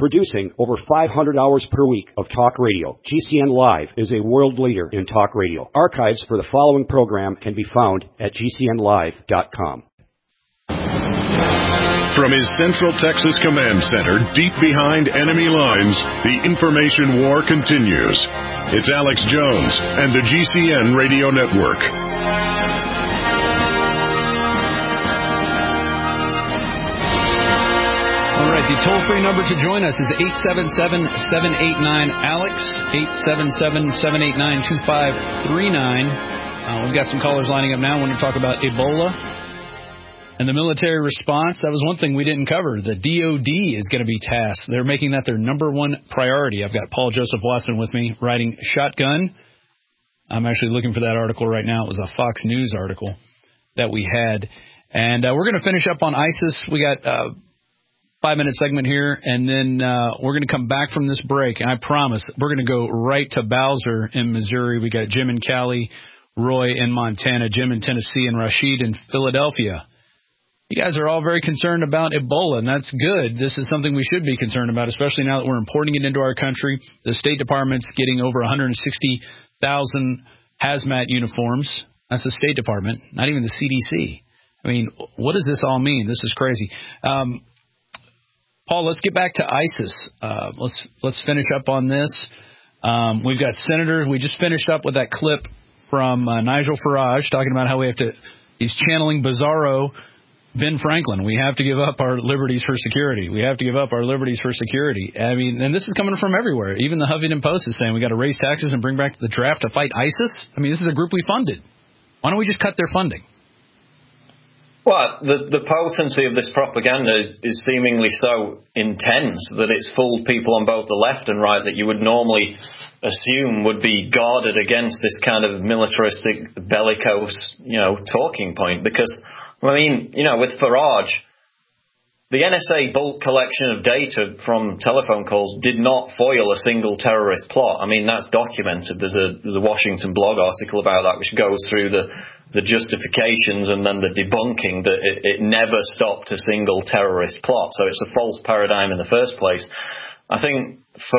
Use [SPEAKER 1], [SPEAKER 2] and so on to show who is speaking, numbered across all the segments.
[SPEAKER 1] Producing over 500 hours per week of talk radio, GCN Live is a world leader in talk radio. Archives for the following program can be found at GCNlive.com.
[SPEAKER 2] From his Central Texas Command Center, deep behind enemy lines, the information war continues. It's Alex Jones and the GCN Radio Network.
[SPEAKER 3] All right, the toll-free number to join us is 877-789-ALEX, 877-789-2539. We've got some callers lining up now. I want to talk about Ebola. And the military response, that was one thing we didn't cover. The DOD is going to be tasked. They're making that their number one priority. I've got Paul Joseph Watson with me writing Shotgun. I'm actually looking for that article right now. It was a Fox News article that we had. And we're going to finish up on ISIS. We got a 5-minute segment here, and then we're going to come back from this break. And I promise we're going to go right to Bowser in Missouri. We got Jim and Callie, Roy in Montana, Jim in Tennessee, and Rashid in Philadelphia. You guys are all very concerned about Ebola, and that's good. This is something we should be concerned about, especially now that we're importing it into our country. The State Department's getting over 160,000 hazmat uniforms. That's the State Department, not even the CDC. I mean, what does this all mean? This is crazy. Paul, let's get back to ISIS. Let's finish up on this. We've got senators. We just finished up with that clip from Nigel Farage talking about how he's channeling Bizarro Ben Franklin. We have to give up our liberties for security. We have to give up our liberties for security. I mean, and this is coming from everywhere. Even the Huffington Post is saying we got to raise taxes and bring back the draft to fight ISIS. I mean, this is a group we funded. Why don't we just cut their funding?
[SPEAKER 4] Well, the potency of this propaganda is seemingly so intense that it's fooled people on both the left and right that you would normally assume would be guarded against this kind of militaristic, bellicose, talking point. Because, I mean, with Farage, the NSA bulk collection of data from telephone calls did not foil a single terrorist plot. I mean, that's documented. There's a Washington blog article about that which goes through the justifications and then the debunking that it never stopped a single terrorist plot. So it's a false paradigm in the first place. I think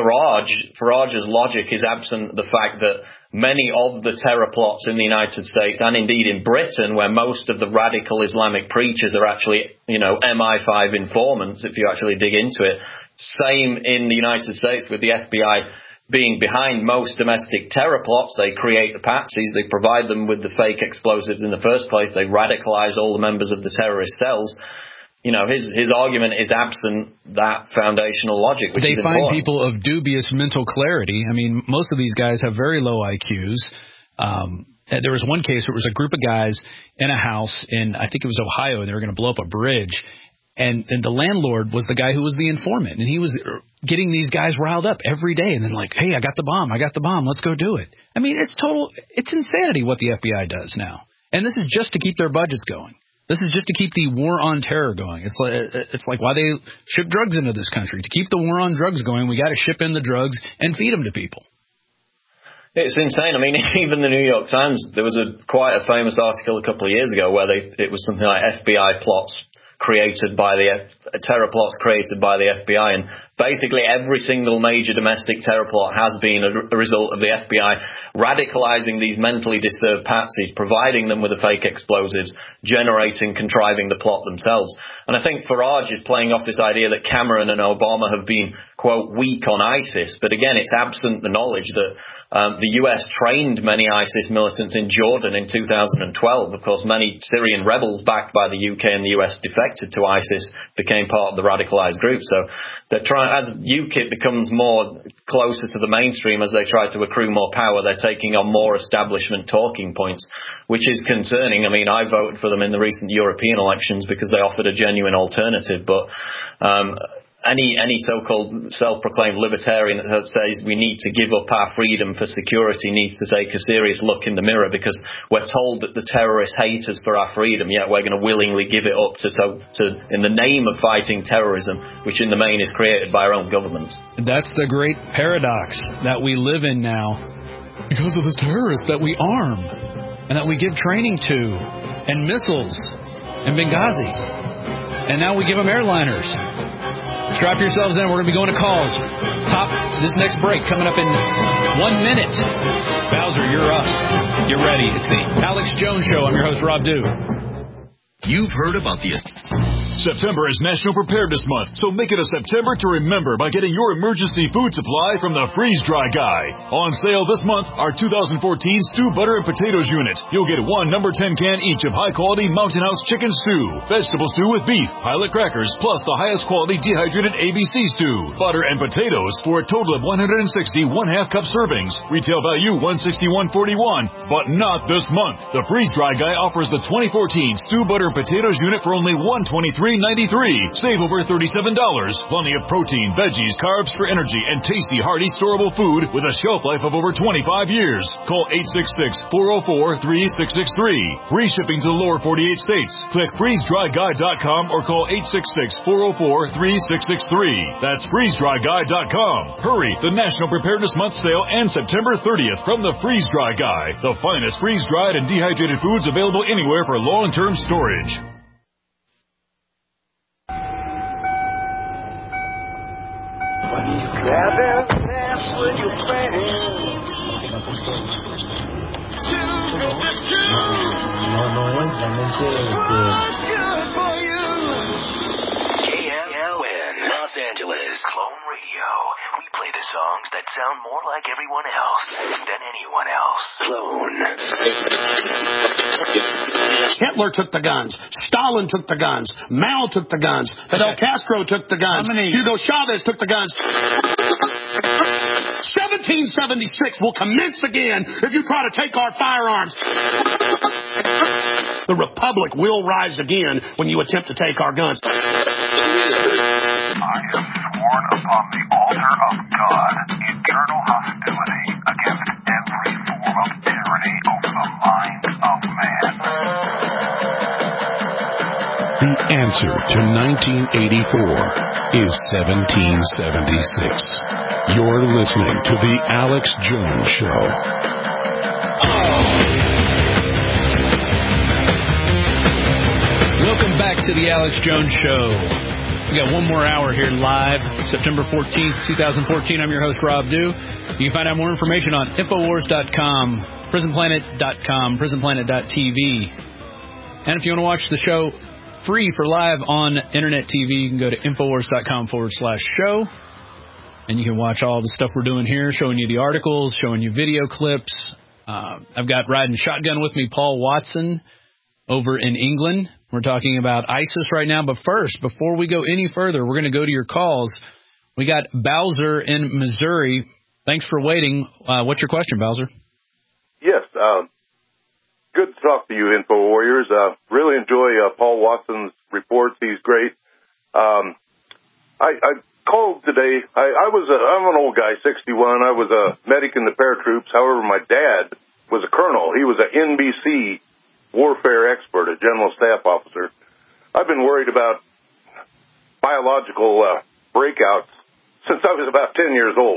[SPEAKER 4] Farage's logic is absent the fact that many of the terror plots in the United States and indeed in Britain, where most of the radical Islamic preachers are actually, MI5 informants, if you actually dig into it. Same in the United States with the FBI being behind most domestic terror plots. They create the patsies. They provide them with the fake explosives in the first place. They radicalize all the members of the terrorist cells. His argument is absent that foundational logic. Which
[SPEAKER 3] they
[SPEAKER 4] is
[SPEAKER 3] find
[SPEAKER 4] important.
[SPEAKER 3] people of dubious mental clarity. I mean, most of these guys have very low IQs. There was one case where it was a group of guys in a house in, I think it was Ohio, and they were going to blow up a bridge. And the landlord was the guy who was the informant. And he was getting these guys riled up every day. And then like, hey, I got the bomb. Let's go do it. I mean, it's insanity what the FBI does now. And this is just to keep their budgets going. This is just to keep the war on terror going. It's like why they ship drugs into this country. To keep the war on drugs going, we got to ship in the drugs and feed them to people.
[SPEAKER 4] It's insane. I mean, even the New York Times, there was quite a famous article a couple of years ago where it was something like FBI plots created by terror plots created by the FBI, and basically every single major domestic terror plot has been a result of the FBI radicalizing these mentally disturbed patsies, providing them with the fake explosives, contriving the plot themselves. And I think Farage is playing off this idea that Cameron and Obama have been, quote, weak on ISIS. But again, it's absent the knowledge that the U.S. trained many ISIS militants in Jordan in 2012. Of course, many Syrian rebels backed by the UK and the US defected to ISIS, became part of the radicalized group. So they're as UKIP becomes more closer to the mainstream, as they try to accrue more power, they're taking on more establishment talking points, which is concerning. I mean, I voted for them in the recent European elections because they offered a genuine alternative, but any so-called self-proclaimed libertarian that says we need to give up our freedom for security needs to take a serious look in the mirror, because we're told that the terrorists hate us for our freedom, yet we're going to willingly give it up to in the name of fighting terrorism, which in the main is created by our own government.
[SPEAKER 3] That's the great paradox that we live in now, because of the terrorists that we arm and that we give training to, and missiles, and Benghazi, and now we give them airliners. Strap yourselves in. We're going to be going to calls. Top this next break coming up in 1 minute. Bowser, you're up. Get ready. It's the Alex Jones Show. I'm your host, Rob Dew.
[SPEAKER 5] You've heard about the...
[SPEAKER 6] September is National Preparedness Month, so make it a September to remember by getting your emergency food supply from the Freeze Dry Guy. On sale this month, our 2014 Stew Butter and Potatoes unit. You'll get one number 10 can each of high-quality Mountain House chicken stew, vegetable stew with beef, pilot crackers, plus the highest quality dehydrated ABC stew, butter and potatoes for a total of 160 one-half cup servings. Retail value $161.41, but not this month. The Freeze Dry Guy offers the 2014 Stew Butter and Potatoes unit for only $123.93. Save over $37. Plenty of protein, veggies, carbs for energy, and tasty, hearty, storable food with a shelf life of over 25 years. Call 866-404-3663. Free shipping to the lower 48 states. Click freezedryguy.com or call 866-404-3663. That's freezedryguy.com. Hurry! The National Preparedness Month sale ends September 30th from the Freeze Dry Guy. The finest freeze-dried and dehydrated foods available anywhere for long-term storage.
[SPEAKER 7] Grab hands with your friends.
[SPEAKER 8] KLN, Los Angeles, Clone Radio. We play the songs that sound more like everyone else than anyone else. Clone.
[SPEAKER 9] Hitler took the guns. Stalin took the guns. Mao took the guns. Fidel Castro took the guns. Hugo Chavez took the guns. 1776 will commence again if you try to take our firearms. The Republic will rise again when you attempt to take our guns.
[SPEAKER 10] I have sworn upon the altar of God eternal hostility against every form of tyranny over the mind of man.
[SPEAKER 2] The answer to 1984 is 1776. You're listening to The Alex Jones Show.
[SPEAKER 3] Welcome back to The Alex Jones Show. We got one more hour here live, September 14th, 2014. I'm your host, Rob Dew. You can find out more information on Infowars.com, PrisonPlanet.com, PrisonPlanet.tv. And if you want to watch the show free for live on Internet TV, you can go to Infowars.com/show. And you can watch all the stuff we're doing here, showing you the articles, showing you video clips. I've got riding shotgun with me Paul Watson over in England. We're talking about ISIS right now. But first, before we go any further, we're going to go to your calls. We got Bowser in Missouri. Thanks for waiting. What's your question, Bowser?
[SPEAKER 11] Yes. Good to talk to you, Info Warriors. Really enjoy Paul Watson's reports. He's great. I called today. I'm an old guy, 61. I was a medic in the paratroops. However, my dad was a colonel. He was an NBC warfare expert, a general staff officer. I've been worried about biological breakouts since I was about 10 years old.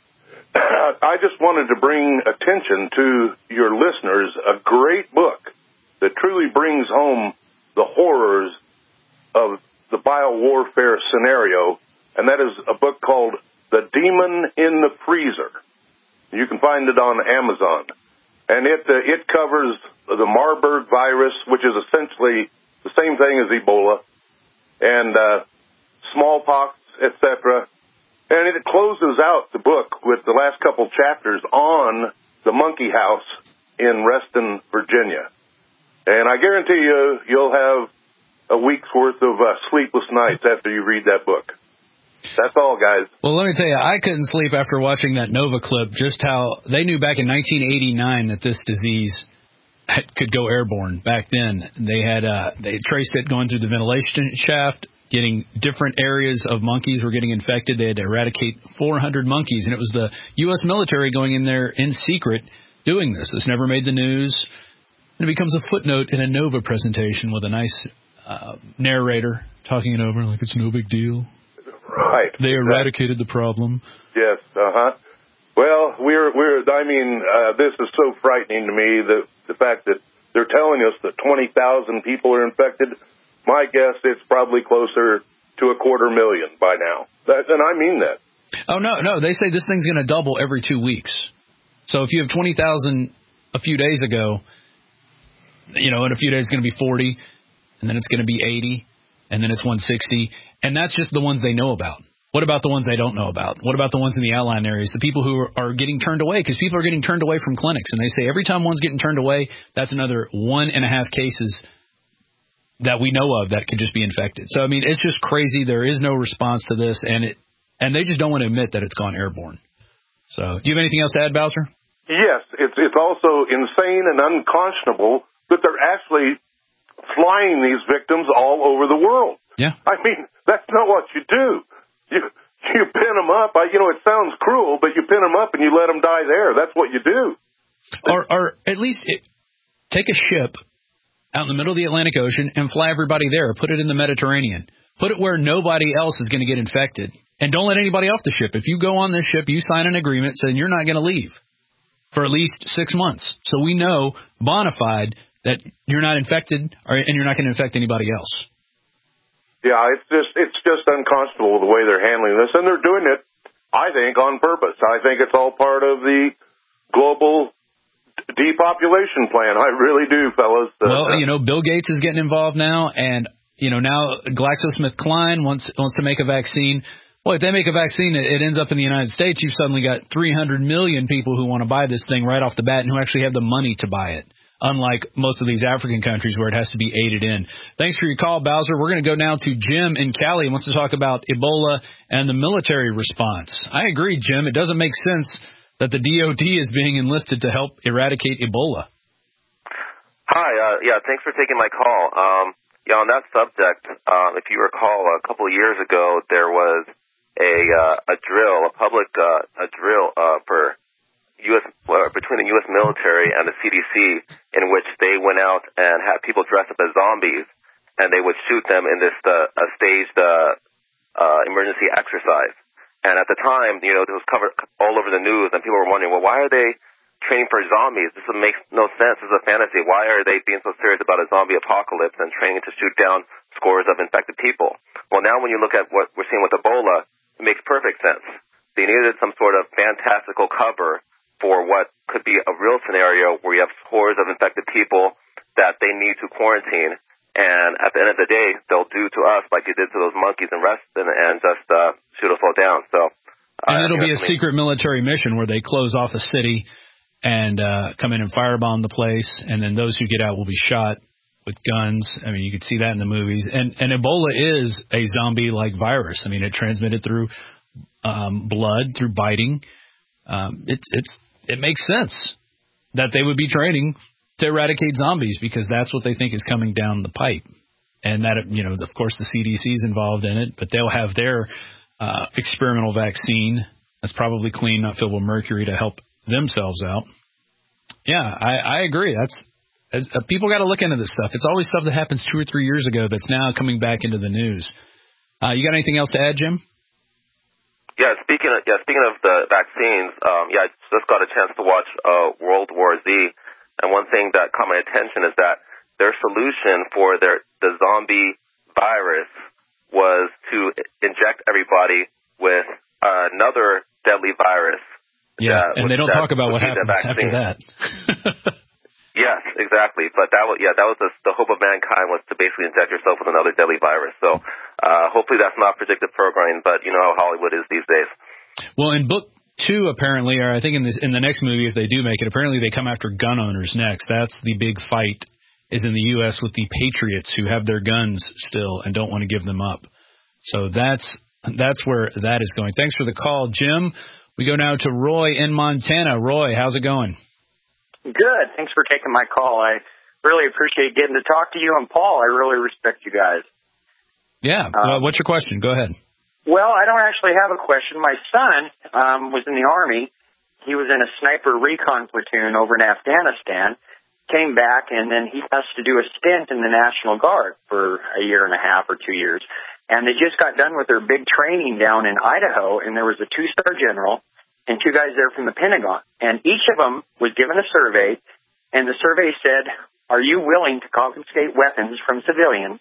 [SPEAKER 11] I just wanted to bring attention to your listeners a great book that truly brings home the horrors of the biowarfare scenario, and that is a book called The Demon in the Freezer. You can find it on Amazon. And it covers the Marburg virus, which is essentially the same thing as Ebola, and smallpox, etc. And it closes out the book with the last couple chapters on the monkey house in Reston, Virginia. And I guarantee you'll have a week's worth of sleepless nights after you read that book. That's all, guys.
[SPEAKER 3] Well, let me tell you, I couldn't sleep after watching that Nova clip, just how they knew back in 1989 that this disease could go airborne. Back then, they traced it going through the ventilation shaft, getting different areas of monkeys were getting infected. They had to eradicate 400 monkeys, and it was the U.S. military going in there in secret doing this. This never made the news. And it becomes a footnote in a Nova presentation with a nice narrator talking it over like it's no big deal.
[SPEAKER 11] Right.
[SPEAKER 3] They eradicated the problem.
[SPEAKER 11] Yes. Well, this is so frightening to me, the fact that they're telling us that 20,000 people are infected. My guess, it's probably closer to 250,000 by now. And I mean that.
[SPEAKER 3] Oh, no. They say this thing's going to double every 2 weeks. So if you have 20,000 a few days ago, in a few days it's going to be 40, and then it's going to be 80, and then it's 160. And that's just the ones they know about. What about the ones they don't know about? What about the ones in the outlying areas, the people who are getting turned away? Because people are getting turned away from clinics, and they say every time one's getting turned away, that's another 1.5 cases that we know of that could just be infected. So, I mean, it's just crazy. There is no response to this, and they just don't want to admit that it's gone airborne. So, do you have anything else to add, Bowser?
[SPEAKER 11] Yes, it's also insane and unconscionable that they're actually flying these victims all over the world.
[SPEAKER 3] Yeah.
[SPEAKER 11] I mean, that's not what you do. You pin them up. It sounds cruel, but you pin them up and you let them die there. That's what you do.
[SPEAKER 3] Or at least take a ship out in the middle of the Atlantic Ocean and fly everybody there. Put it in the Mediterranean. Put it where nobody else is going to get infected. And don't let anybody off the ship. If you go on this ship, you sign an agreement saying you're not going to leave for at least 6 months. So we know, bona fide, that you're not infected and you're not going to infect anybody else.
[SPEAKER 11] Yeah, it's just unconscionable the way they're handling this, and they're doing it, I think, on purpose. I think it's all part of the global depopulation plan. I really do, fellas.
[SPEAKER 3] Well, Bill Gates is getting involved now, and now GlaxoSmithKline wants to make a vaccine. Well, if they make a vaccine, it ends up in the United States. You've suddenly got 300 million people who want to buy this thing right off the bat and who actually have the money to buy it. Unlike most of these African countries where it has to be aided in. Thanks for your call, Bowser. We're going to go now to Jim in Cali. He wants to talk about Ebola and the military response. I agree, Jim. It doesn't make sense that the DOD is being enlisted to help eradicate Ebola.
[SPEAKER 12] Hi. Thanks for taking my call. On that subject, if you recall, a couple of years ago, there was a public drill for between the U.S. military and the CDC, in which they went out and had people dress up as zombies, and they would shoot them in this staged emergency exercise. And at the time, it was covered all over the news, and people were wondering, well, why are they training for zombies? This makes no sense. This is a fantasy. Why are they being so serious about a zombie apocalypse and training to shoot down scores of infected people? Well, now when you look at what we're seeing with Ebola, it makes perfect sense. They needed some sort of fantastical cover for what could be a real scenario where you have scores of infected people that they need to quarantine, and at the end of the day, they'll do to us like they did to those monkeys and just shoot us all down. So,
[SPEAKER 3] and it'll be a secret military mission where they close off a city and come in and firebomb the place, and then those who get out will be shot with guns. I mean, you could see that in the movies. And Ebola is a zombie-like virus. I mean, it transmitted through blood, through biting. It makes sense that they would be training to eradicate zombies because that's what they think is coming down the pipe. And that, of course, the CDC is involved in it, but they'll have their experimental vaccine that's probably clean, not filled with mercury to help themselves out. Yeah, I agree. People got to look into this stuff. It's always stuff that happens 2 or 3 years ago that's now coming back into the news. You got anything else to add, Jim?
[SPEAKER 12] Yeah, speaking of the vaccines, I just got a chance to watch World War Z, and one thing that caught my attention is that their solution for the zombie virus was to inject everybody with another deadly virus.
[SPEAKER 3] Yeah, and they don't talk about what happens after that.
[SPEAKER 12] Yes, exactly. But that was the hope of mankind, was to basically inject yourself with another deadly virus. So hopefully that's not predictive programming, but you know how Hollywood is these days.
[SPEAKER 3] Well, in book 2, apparently, or I think in the next movie, if they do make it, apparently they come after gun owners next. That's the big fight, is in the U.S. with the patriots who have their guns still and don't want to give them up. So that's where that is going. Thanks for the call, Jim. We go now to Roy in Montana. Roy, how's it going?
[SPEAKER 13] Good. Thanks for taking my call. I really appreciate getting to talk to you. And Paul, I really respect you guys.
[SPEAKER 3] Yeah. What's your question? Go ahead.
[SPEAKER 13] Well, I don't actually have a question. My son was in the Army. He was in a sniper recon platoon over in Afghanistan, came back, and then he has to do a stint in the National Guard for a year and a half or 2 years. And they just got done with their big training down in Idaho, and there was a 2-star general and 2 guys there from the Pentagon. And each of them was given a survey, and the survey said, are you willing to confiscate weapons from civilians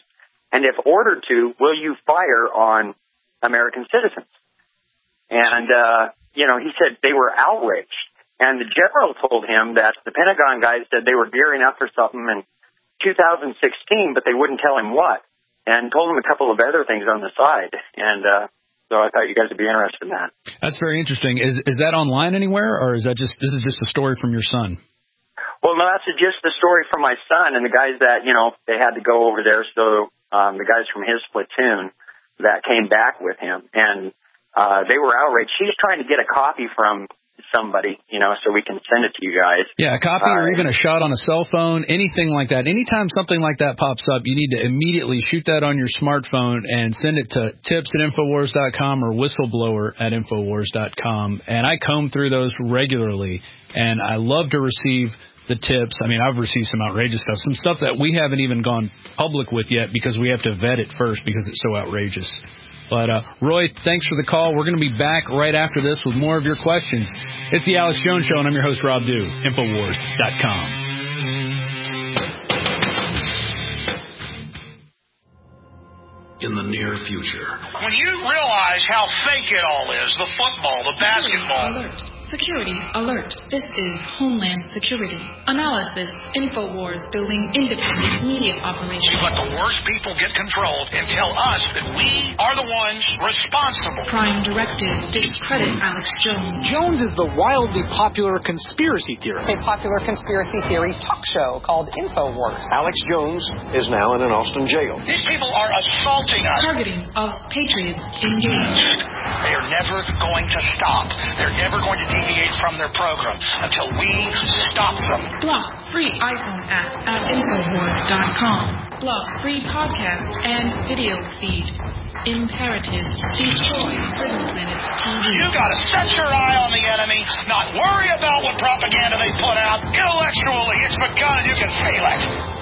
[SPEAKER 13] And if ordered to, will you fire on American citizens? And, he said they were outraged. And the general told him that the Pentagon guys said they were gearing up for something in 2016, but they wouldn't tell him what. And told him a couple of other things on the side. And so I thought you guys would be interested in that.
[SPEAKER 3] That's very interesting. Is that online anywhere, or is that this is just a story from your son?
[SPEAKER 13] Well, no, that's just the story from my son and the guys that, they had to go over there. So the guys from his platoon that came back with him, and they were outraged. He's trying to get a copy from somebody, so we can send it to you guys.
[SPEAKER 3] Yeah, a copy or even a shot on a cell phone, anything like that. Anytime something like that pops up, you need to immediately shoot that on your smartphone and send it to tips@infowars.com or whistleblower@infowars.com. And I comb through those regularly, and I love to receive the tips. I mean, I've received some outrageous stuff, some stuff that we haven't even gone public with yet because we have to vet it first because it's so outrageous. But, Roy, thanks for the call. We're going to be back right after this with more of your questions. It's the Alex Jones Show, and I'm your host, Rob Dew, Infowars.com.
[SPEAKER 14] In the near future.
[SPEAKER 15] When you realize how fake it all is, the football, the basketball.
[SPEAKER 16] Alert. Security alert. This is Homeland Security. Analysis. InfoWars building independent media operations.
[SPEAKER 15] Let the worst people get controlled and tell us that we are the ones responsible.
[SPEAKER 16] Prime Directive. Discredit Alex Jones.
[SPEAKER 17] Jones is the wildly popular conspiracy theorist.
[SPEAKER 18] A popular conspiracy theory talk show called InfoWars.
[SPEAKER 19] Alex Jones is now in an Austin jail.
[SPEAKER 15] These people are assaulting us.
[SPEAKER 16] Targeting of patriots engaged.
[SPEAKER 15] They are never going to stop. They're never going to deviate from their program until we stop them.
[SPEAKER 16] Block free iPhone app at Infowars.com. Block free podcast and video feed. Imperative. Destroy Prison Planet TV.
[SPEAKER 15] You gotta set your eye on the enemy, not worry about what propaganda they put out. Intellectually, it's begun. You can feel it.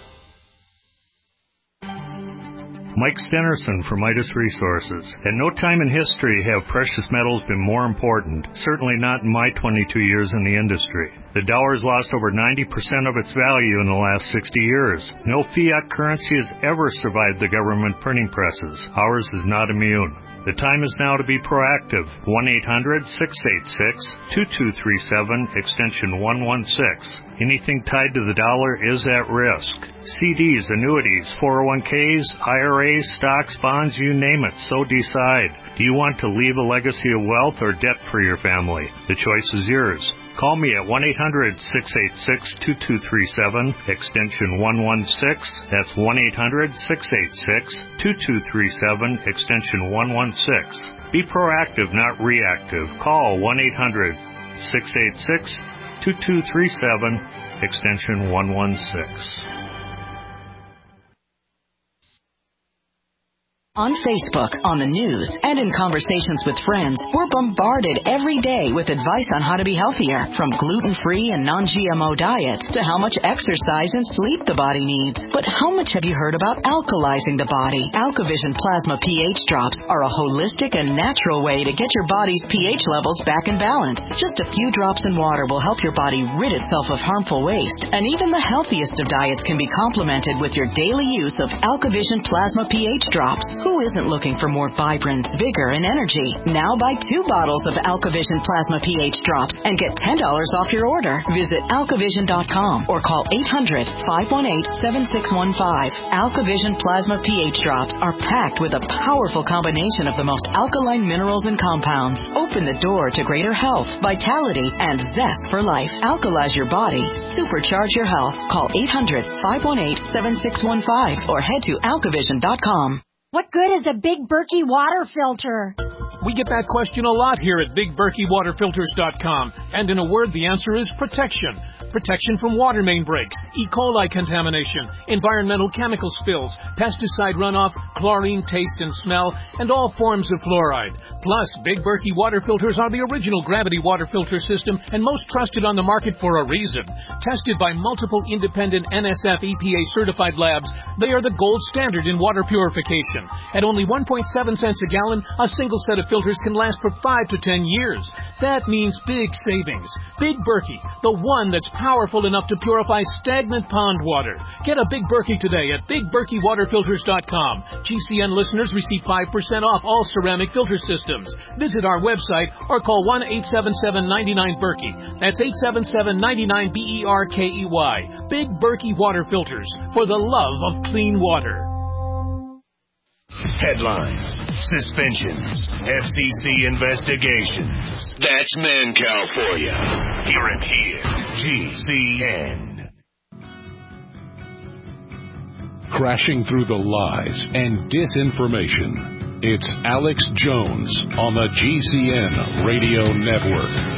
[SPEAKER 20] Mike Stenerson from Midas Resources. At no time in history have precious metals been more important, certainly not in my 22 years in the industry. The dollar has lost over 90% of its value in the last 60 years. No fiat currency has ever survived the government printing presses. Ours is not immune. The time is now to be proactive. 1-800-686-2237, extension 116. Anything tied to the dollar is at risk. CDs, annuities, 401ks, IRAs, stocks, bonds, you name it, so decide. Do you want to leave a legacy of wealth or debt for your family? The choice is yours. Call me at 1-800-686-2237, extension 116. That's 1-800-686-2237, extension 116. Be proactive, not reactive. Call 1-800-686-2237, extension 116.
[SPEAKER 21] On Facebook, on the news, and in conversations with friends, we're bombarded every day with advice on how to be healthier, from gluten-free and non-GMO diets to how much exercise and sleep the body needs. But how much have you heard about alkalizing the body? AlkaVision Plasma pH drops are a holistic and natural way to get your body's pH levels back in balance. Just a few drops in water will help your body rid itself of harmful waste, and even the healthiest of diets can be complemented with your daily use of AlkaVision Plasma pH drops. Who isn't looking for more vibrance, vigor, and energy? Now buy 2 bottles of AlkaVision Plasma pH drops and get $10 off your order. Visit alkavision.com or call 800-518-7615. AlkaVision Plasma pH drops are packed with a powerful combination of the most alkaline minerals and compounds. Open the door to greater health, vitality, and zest for life. Alkalize your body. Supercharge your health. Call 800-518-7615 or head to alkavision.com.
[SPEAKER 22] What good is a Big Berkey water filter?
[SPEAKER 17] We get that question a lot here at BigBerkeyWaterFilters.com. And in a word, the answer is protection. Protection from water main breaks, E. coli contamination, environmental chemical spills, pesticide runoff, chlorine taste and smell, and all forms of fluoride. Plus, Big Berkey water filters are the original gravity water filter system and most trusted on the market for a reason. Tested by multiple independent NSF EPA certified labs, they are the gold standard in water purification. At only 1.7 cents a gallon, a single set of filters can last for 5 to 10 years. That means big savings savings. Big Berkey, the one that's powerful enough to purify stagnant pond water. Get a Big Berkey today at BigBerkeyWaterFilters.com. GCN listeners receive 5% off all ceramic filter systems. Visit our website or call 1-877-99-BERKEY. That's 877-99-BERKEY. Big Berkey Water Filters, for the love of clean water.
[SPEAKER 1] Headlines, suspensions, FCC investigations. That's Mancow for you. Hear it here. GCN.
[SPEAKER 2] Crashing through the lies and disinformation. It's Alex Jones on the GCN Radio Network.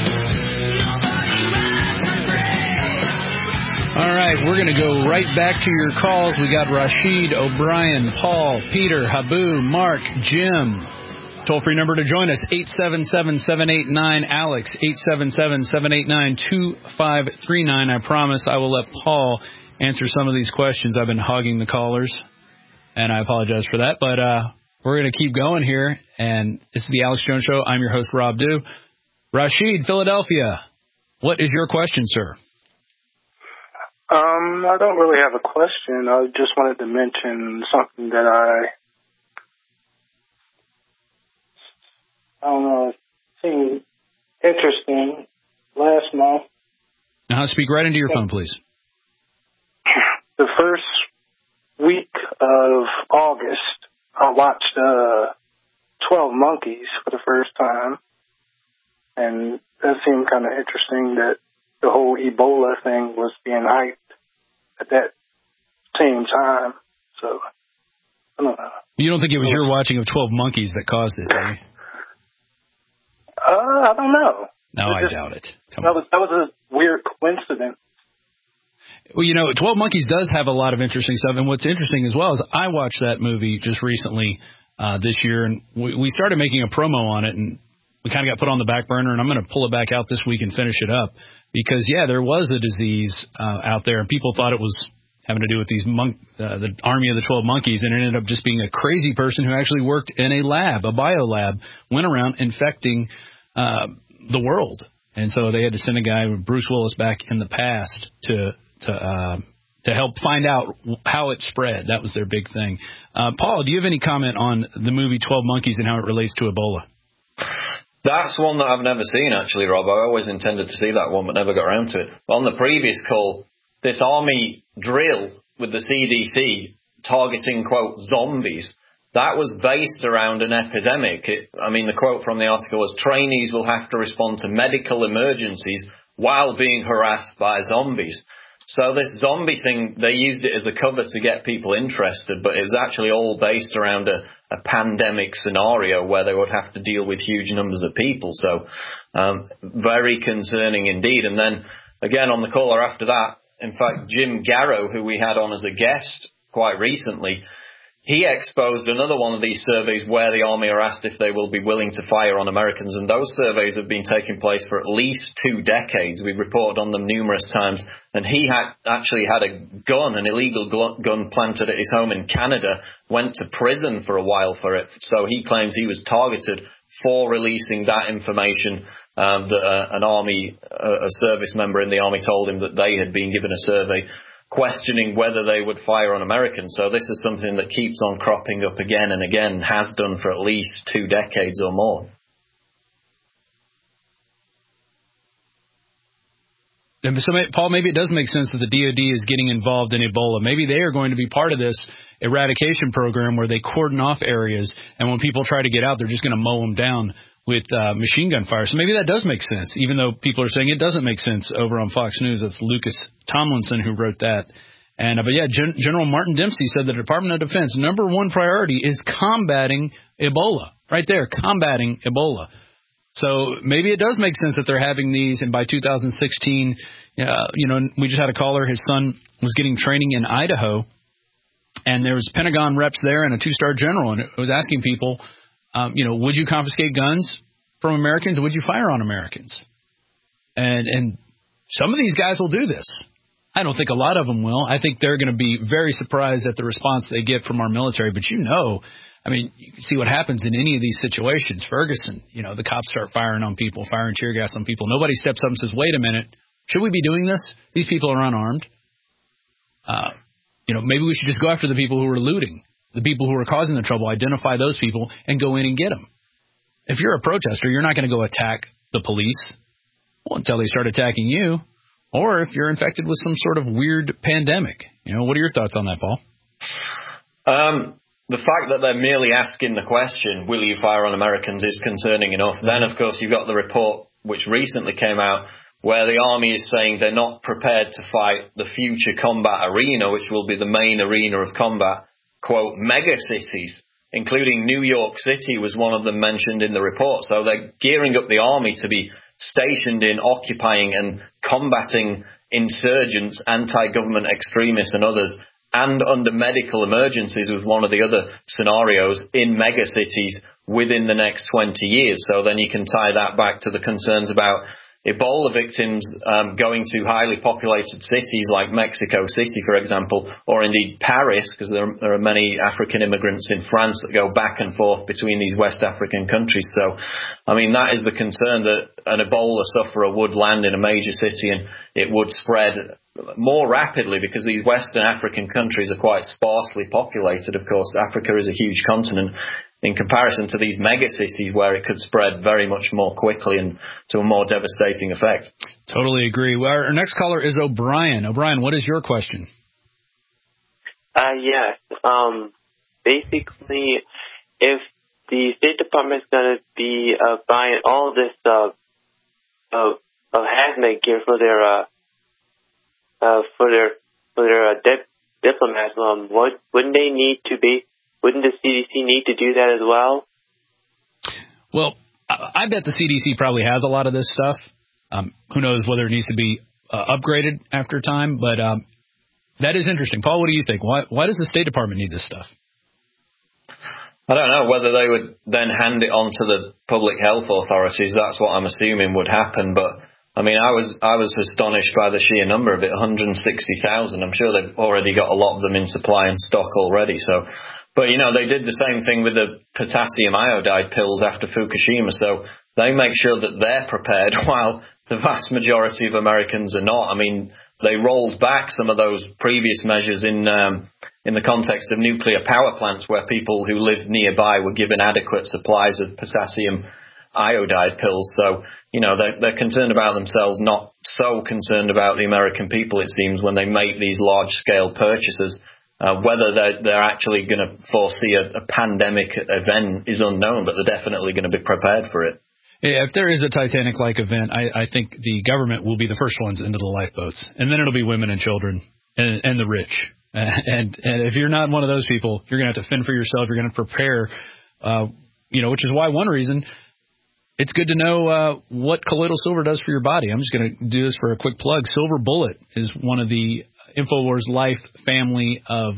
[SPEAKER 3] All right, we're going to go right back to your calls. We got Rashid, O'Brien, Paul, Peter, Habu, Mark, Jim. Toll-free number to join us, 877-789-ALEX, 877-789-2539. I promise I will let Paul answer some of these questions. I've been hogging the callers, and I apologize for that. But we're going to keep going here, and this is the Alex Jones Show. I'm your host, Rob Dew. Rashid, Philadelphia, what is your question, sir?
[SPEAKER 4] I don't really have a question. I just wanted to mention something that I don't know, it seemed interesting last month.
[SPEAKER 3] Speak right into your phone, please.
[SPEAKER 4] The first week of August, I watched 12 Monkeys for the first time, and that seemed kind of interesting that the whole Ebola thing was being hyped at that same time. So, I don't know.
[SPEAKER 3] You don't think it was your watching of 12 Monkeys that caused it, do you?
[SPEAKER 4] I don't know.
[SPEAKER 3] No, I doubt it.
[SPEAKER 4] That was a weird coincidence.
[SPEAKER 3] Well, 12 Monkeys does have a lot of interesting stuff. And what's interesting as well is I watched that movie just recently this year, and we started making a promo on it, and we kind of got put on the back burner, and I'm going to pull it back out this week and finish it up because, there was a disease out there, and people thought it was having to do with these the army of the 12 monkeys, and it ended up just being a crazy person who actually worked in a lab, a biolab, went around infecting the world. And so they had to send a guy, Bruce Willis, back in the past to help find out how it spread. That was their big thing. Paul, do you have any comment on the movie 12 Monkeys and how it relates to Ebola?
[SPEAKER 23] That's one that I've never seen, actually, Rob. I always intended to see that one, but never got around to it. On the previous call, this army drill with the CDC targeting, quote, zombies, that was based around an epidemic. The quote from the article was, trainees will have to respond to medical emergencies while being harassed by zombies. So this zombie thing, they used it as a cover to get people interested, but it was actually all based around a pandemic scenario where they would have to deal with huge numbers of people. So very concerning indeed. And then again on the caller after that, in fact, Jim Garrow, who we had on as a guest quite recently, he exposed another one of these surveys where the Army are asked if they will be willing to fire on Americans. And those surveys have been taking place for at least 2 decades. We've reported on them numerous times. And he actually had a gun, an illegal gun planted at his home in Canada, went to prison for a while for it. So he claims he was targeted for releasing that information that a service member in the Army told him that they had been given a survey questioning whether they would fire on Americans. So this is something that keeps on cropping up again and again, has done for at least 2 decades or more.
[SPEAKER 3] So, Paul, maybe it does make sense that the DOD is getting involved in Ebola. Maybe they are going to be part of this eradication program where they cordon off areas, and when people try to get out, they're just going to mow them down with machine gun fire. So maybe that does make sense, even though people are saying it doesn't make sense over on Fox News. That's Lucas Tomlinson who wrote that. And General Martin Dempsey said the Department of Defense number 1 priority is combating Ebola. Right there, combating Ebola. So maybe it does make sense that they're having these. And by 2016, we just had a caller. His son was getting training in Idaho, and there was Pentagon reps there and a 2-star general, and it was asking people, would you confiscate guns from Americans? Would you fire on Americans? And some of these guys will do this. I don't think a lot of them will. I think they're going to be very surprised at the response they get from our military. But I mean, you can see what happens in any of these situations. Ferguson, the cops start firing on people, firing tear gas on people. Nobody steps up and says, wait a minute, should we be doing this? These people are unarmed. Maybe we should just go after the people who are looting, the people who are causing the trouble, identify those people, and go in and get them. If you're a protester, you're not going to go attack the police until they start attacking you, or if you're infected with some sort of weird pandemic. What are your thoughts on that, Paul?
[SPEAKER 23] The fact that they're merely asking the question, will you fire on Americans, is concerning enough. Then, of course, you've got the report which recently came out where the Army is saying they're not prepared to fight the future combat arena, which will be the main arena of combat, quote, mega cities, including New York City was one of them mentioned in the report. So they're gearing up the Army to be stationed in occupying and combating insurgents, anti-government extremists and others, and under medical emergencies was one of the other scenarios in mega cities within the next 20 years. So then you can tie that back to the concerns about Ebola victims going to highly populated cities like Mexico City, for example, or indeed Paris, because there are many African immigrants in France that go back and forth between these West African countries. So, that is the concern, that an Ebola sufferer would land in a major city and it would spread more rapidly because these Western African countries are quite sparsely populated. Of course, Africa is a huge continent in comparison to these mega cities where it could spread very much more quickly and to a more devastating effect.
[SPEAKER 3] Totally agree. Well, our next caller is O'Brien. O'Brien, what is your question?
[SPEAKER 5] Yes. Basically, if the State Department's going to be buying all this hazmat gear for their diplomats, wouldn't they need to be? Wouldn't the CDC need to do that as well?
[SPEAKER 3] Well, I bet the CDC probably has a lot of this stuff. Who knows whether it needs to be upgraded after time, but that is interesting. Paul, what do you think? Why does the State Department need this stuff?
[SPEAKER 23] I don't know whether they would then hand it on to the public health authorities. That's what I'm assuming would happen, but I was astonished by the sheer number of it, 160,000. I'm sure they've already got a lot of them in supply and stock already. So, but they did the same thing with the potassium iodide pills after Fukushima. So they make sure that they're prepared while the vast majority of Americans are not. They rolled back some of those previous measures in the context of nuclear power plants where people who lived nearby were given adequate supplies of potassium iodide pills. So, they're concerned about themselves, not so concerned about the American people, it seems, when they make these large-scale purchases. Whether they're actually going to foresee a pandemic event is unknown, but they're definitely going to be prepared for it.
[SPEAKER 3] Yeah, if there is a Titanic-like event, I think the government will be the first ones into the lifeboats, and then it'll be women and children and the rich. And if you're not one of those people, you're going to have to fend for yourself. You're going to prepare, which is why one reason it's good to know what colloidal silver does for your body. I'm just going to do this for a quick plug. Silver Bullet is one of the InfoWars Life family of,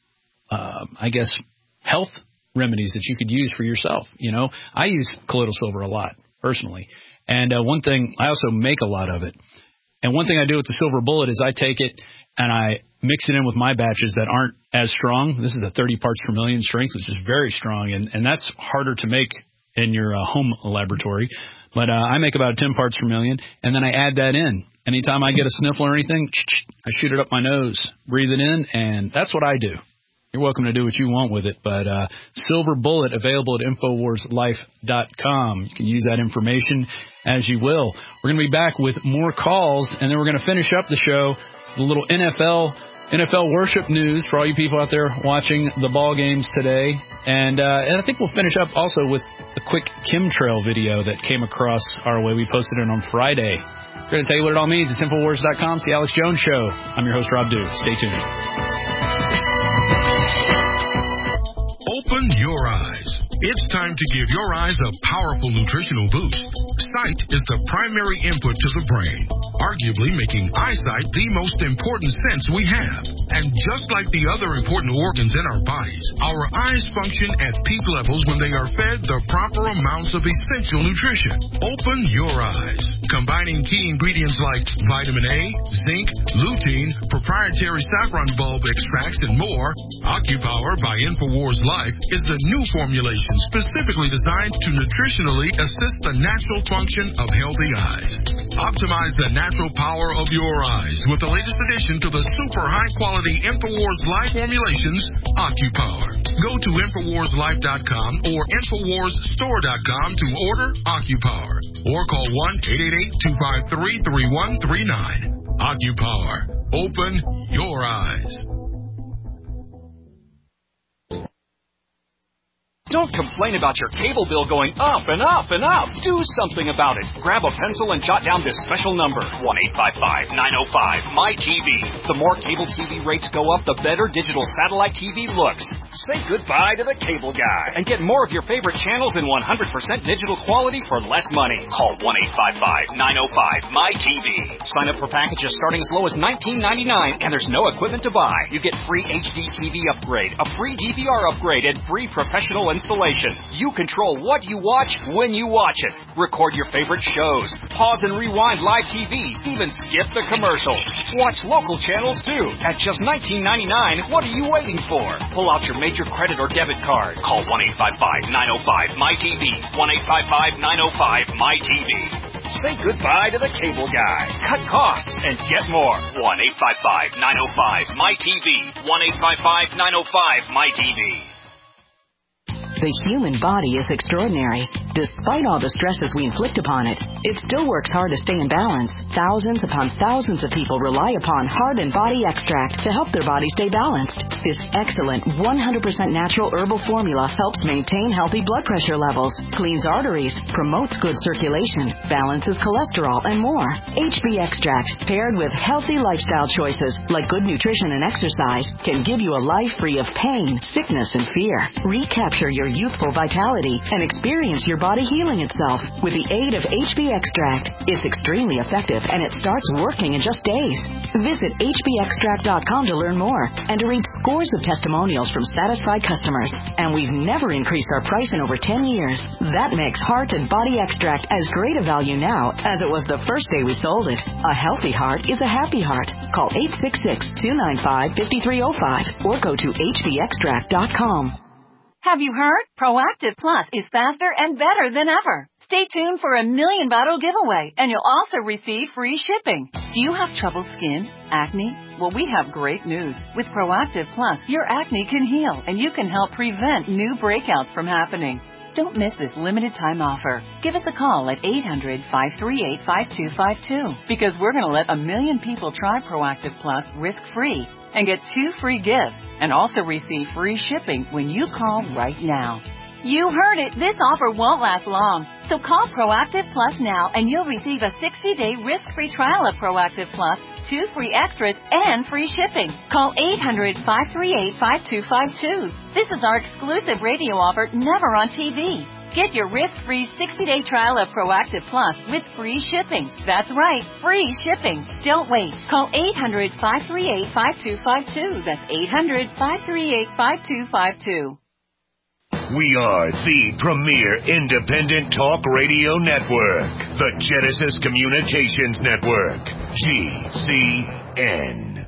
[SPEAKER 3] health remedies that you could use for yourself. I use colloidal silver a lot personally. And one thing, I also make a lot of it. And one thing I do with the Silver Bullet is I take it and I mix it in with my batches that aren't as strong. This is a 30 parts per million strength, which is very strong. And that's harder to make in your home laboratory. But I make about 10 parts per million, and then I add that in. Anytime I get a sniffle or anything, I shoot it up my nose, breathe it in, and that's what I do. You're welcome to do what you want with it, but Silver Bullet available at InfoWarsLife.com. You can use that information as you will. We're going to be back with more calls, and then we're going to finish up the show with a little NFL worship news for all you people out there watching the ball games today. And I think we'll finish up also with a quick chemtrail video that came across our way. We posted it on Friday. We're going to tell you what it all means. It's Infowars.com. It's the Alex Jones Show. I'm your host, Rob Dew. Stay tuned.
[SPEAKER 14] Open your eyes.
[SPEAKER 6] It's time to give your eyes a powerful nutritional boost. Sight is the primary input to the brain, arguably making eyesight the most important sense we have. And just like the other important organs in our bodies, our eyes function at peak levels when they are fed the proper amounts of essential nutrition. Open your eyes. Combining key ingredients like vitamin A, zinc, lutein, proprietary saffron bulb extracts, and more, OcuPower by InfoWars Life is the new formulation specifically designed to nutritionally assist the natural function of healthy eyes. Optimize the natural power of your eyes with the latest addition to the super high-quality InfoWars Life formulations, OcuPower. Go to InfoWarsLife.com or InfoWarsStore.com to order OcuPower or call 1-888-253-3139. OcuPower. Open your eyes.
[SPEAKER 7] Don't complain about your cable bill going up and up and up. Do something about it. Grab a pencil and jot down this special number, 1-855-905-MY-TV. The more cable TV rates go up, the better digital satellite TV looks. Say goodbye to the cable guy and get more of your favorite channels in 100% digital quality for less money. Call 1-855-905-MY-TV. Sign up for packages starting as low as $19.99, and there's no equipment to buy. You get free HD TV upgrade, a free DVR upgrade, and free professional installation. You control what you watch when you watch it. Record your favorite shows. Pause and rewind live TV. Even skip the commercials. Watch local channels too. At just $19.99, what are you waiting for? Pull out your major credit or debit card. Call 1-855-905-MY-TV. 1-855-905-MY-TV. Say goodbye to the cable guy. Cut costs and get more. 1-855-905-MY-TV. 1-855-905-MY-TV.
[SPEAKER 21] The human body is extraordinary. Despite all the stresses we inflict upon it, it still works hard to stay in balance. Thousands upon thousands of people rely upon Heart and Body Extract to help their body stay balanced. This excellent 100% natural herbal formula helps maintain healthy blood pressure levels, cleans arteries, promotes good circulation, balances cholesterol, and more. HB Extract, paired with healthy lifestyle choices like good nutrition and exercise, can give you a life free of pain, sickness, and fear. Recapture your youthful vitality and experience your body healing itself with the aid of HB Extract. It's extremely effective and it starts working in just days. Visit hbextract.com to learn more and to read scores of testimonials from satisfied customers. And we've never increased our price in over 10 years. That makes Heart and Body Extract as great a value now as it was the first day we sold it. A healthy heart is a happy heart. Call 866-295-5305 or go to hbextract.com.
[SPEAKER 8] Have you heard? Proactive Plus is faster and better than ever. Stay tuned for a 1,000,000 bottle giveaway, and you'll also receive free shipping. Do you have troubled skin? Acne? Well, we have great news. With Proactive Plus, your acne can heal, and you can help prevent new breakouts from happening. Don't miss this limited time offer. Give us a call at 800-538-5252 because we're going to let 1,000,000 people try Proactive Plus risk-free and get 2 free gifts and also receive free shipping when you call right now. You heard it. This offer won't last long. So call Proactive Plus now and you'll receive a 60-day risk-free trial of Proactive Plus, 2 free extras, and free shipping. Call 800-538-5252. This is our exclusive radio offer, never on TV. Get your risk-free 60-day trial of Proactive Plus with free shipping. That's right, free shipping. Don't wait. Call 800-538-5252. That's 800-538-5252.
[SPEAKER 1] We are the premier independent talk radio network, the Genesis Communications Network, GCN.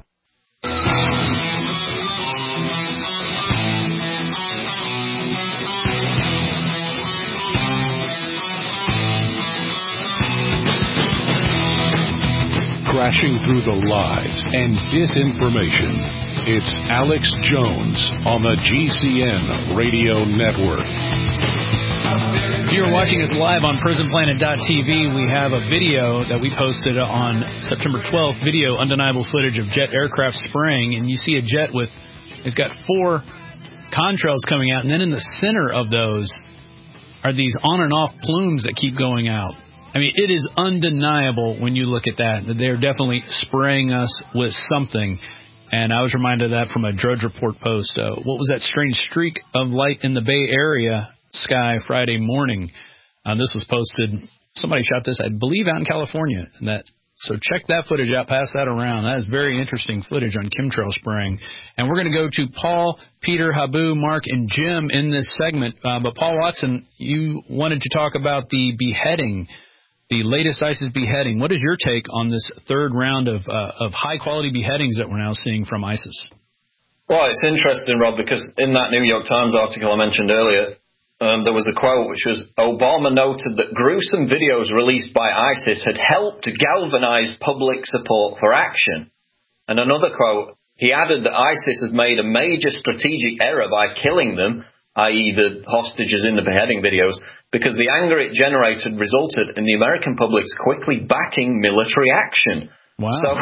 [SPEAKER 2] Crashing through the lies and disinformation. It's Alex Jones on the GCN Radio Network.
[SPEAKER 3] If you're watching us live on PrisonPlanet.tv, we have a video that we posted on September 12th, video undeniable footage of jet aircraft spraying, and you see a jet with, it's got 4 contrails coming out, and then in the center of those are these on and off plumes that keep going out. I mean, it is undeniable when you look at that they're definitely spraying us with something. And I was reminded of that from a Drudge Report post. What was that strange streak of light in the Bay Area sky Friday morning. This was posted. Somebody shot this, I believe, out in California. So check that footage out, pass that around. That is very interesting footage on chemtrail spraying. And we're going to go to Paul, Peter, Habu, Mark, and Jim in this segment. But Paul Watson, you wanted to talk about the beheading, the latest ISIS beheading. What is your take on this third round of high-quality beheadings that we're now seeing from ISIS?
[SPEAKER 23] Well, it's interesting, Rob, because in that New York Times article I mentioned earlier, there was a quote which was, Obama noted that gruesome videos released by ISIS had helped galvanize public support for action. And another quote, he added that ISIS has made a major strategic error by killing them, i.e. the hostages in the beheading videos, because the anger it generated resulted in the American public's quickly backing military action.
[SPEAKER 3] Wow.
[SPEAKER 23] So,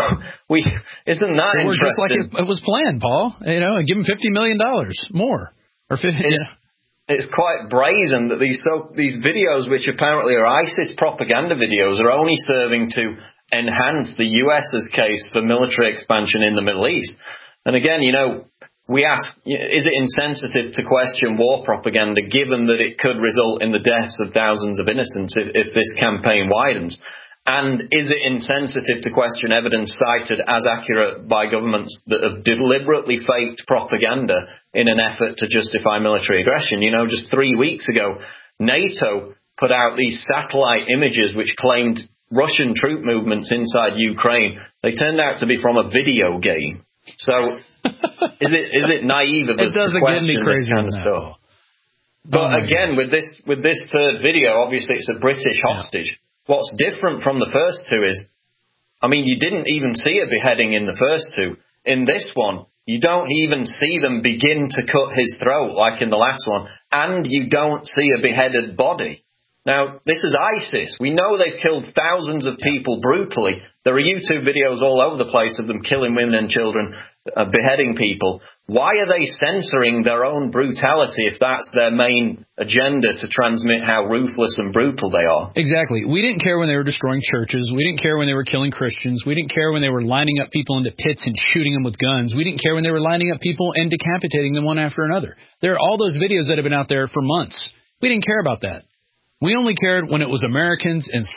[SPEAKER 23] isn't that interesting?
[SPEAKER 3] Just like it was planned, Paul. You know, give them $50 million more. Or 50.
[SPEAKER 23] It's quite brazen that these videos, which apparently are ISIS propaganda videos, are only serving to enhance the US's case for military expansion in the Middle East. And again, you know, we ask, is it insensitive to question war propaganda given that it could result in the deaths of thousands of innocents if this campaign widens? And is it insensitive to question evidence cited as accurate by governments that have deliberately faked propaganda in an effort to justify military aggression? You know, just 3 weeks ago, NATO put out these satellite images which claimed Russian troop movements inside Ukraine. They turned out to be from a video game. So is it naive of us to question this kind of stuff? But again, with this third video, obviously it's a British hostage. What's different from the first two is, I mean, you didn't even see a beheading in the first two. In this one, you don't even see them begin to cut his throat like in the last one, and you don't see a beheaded body. Now, this is ISIS. We know they've killed thousands of people brutally. There are YouTube videos all over the place of them killing women and children, beheading people. Why are they censoring their own brutality if that's their main agenda, to transmit how ruthless and brutal they are?
[SPEAKER 3] Exactly. We didn't care when they were destroying churches. We didn't care when they were killing Christians. We didn't care when they were lining up people into pits and shooting them with guns. We didn't care when they were lining up people and decapitating them one after another. There are all those videos that have been out there for months. We didn't care about that. We only cared when it was Americans and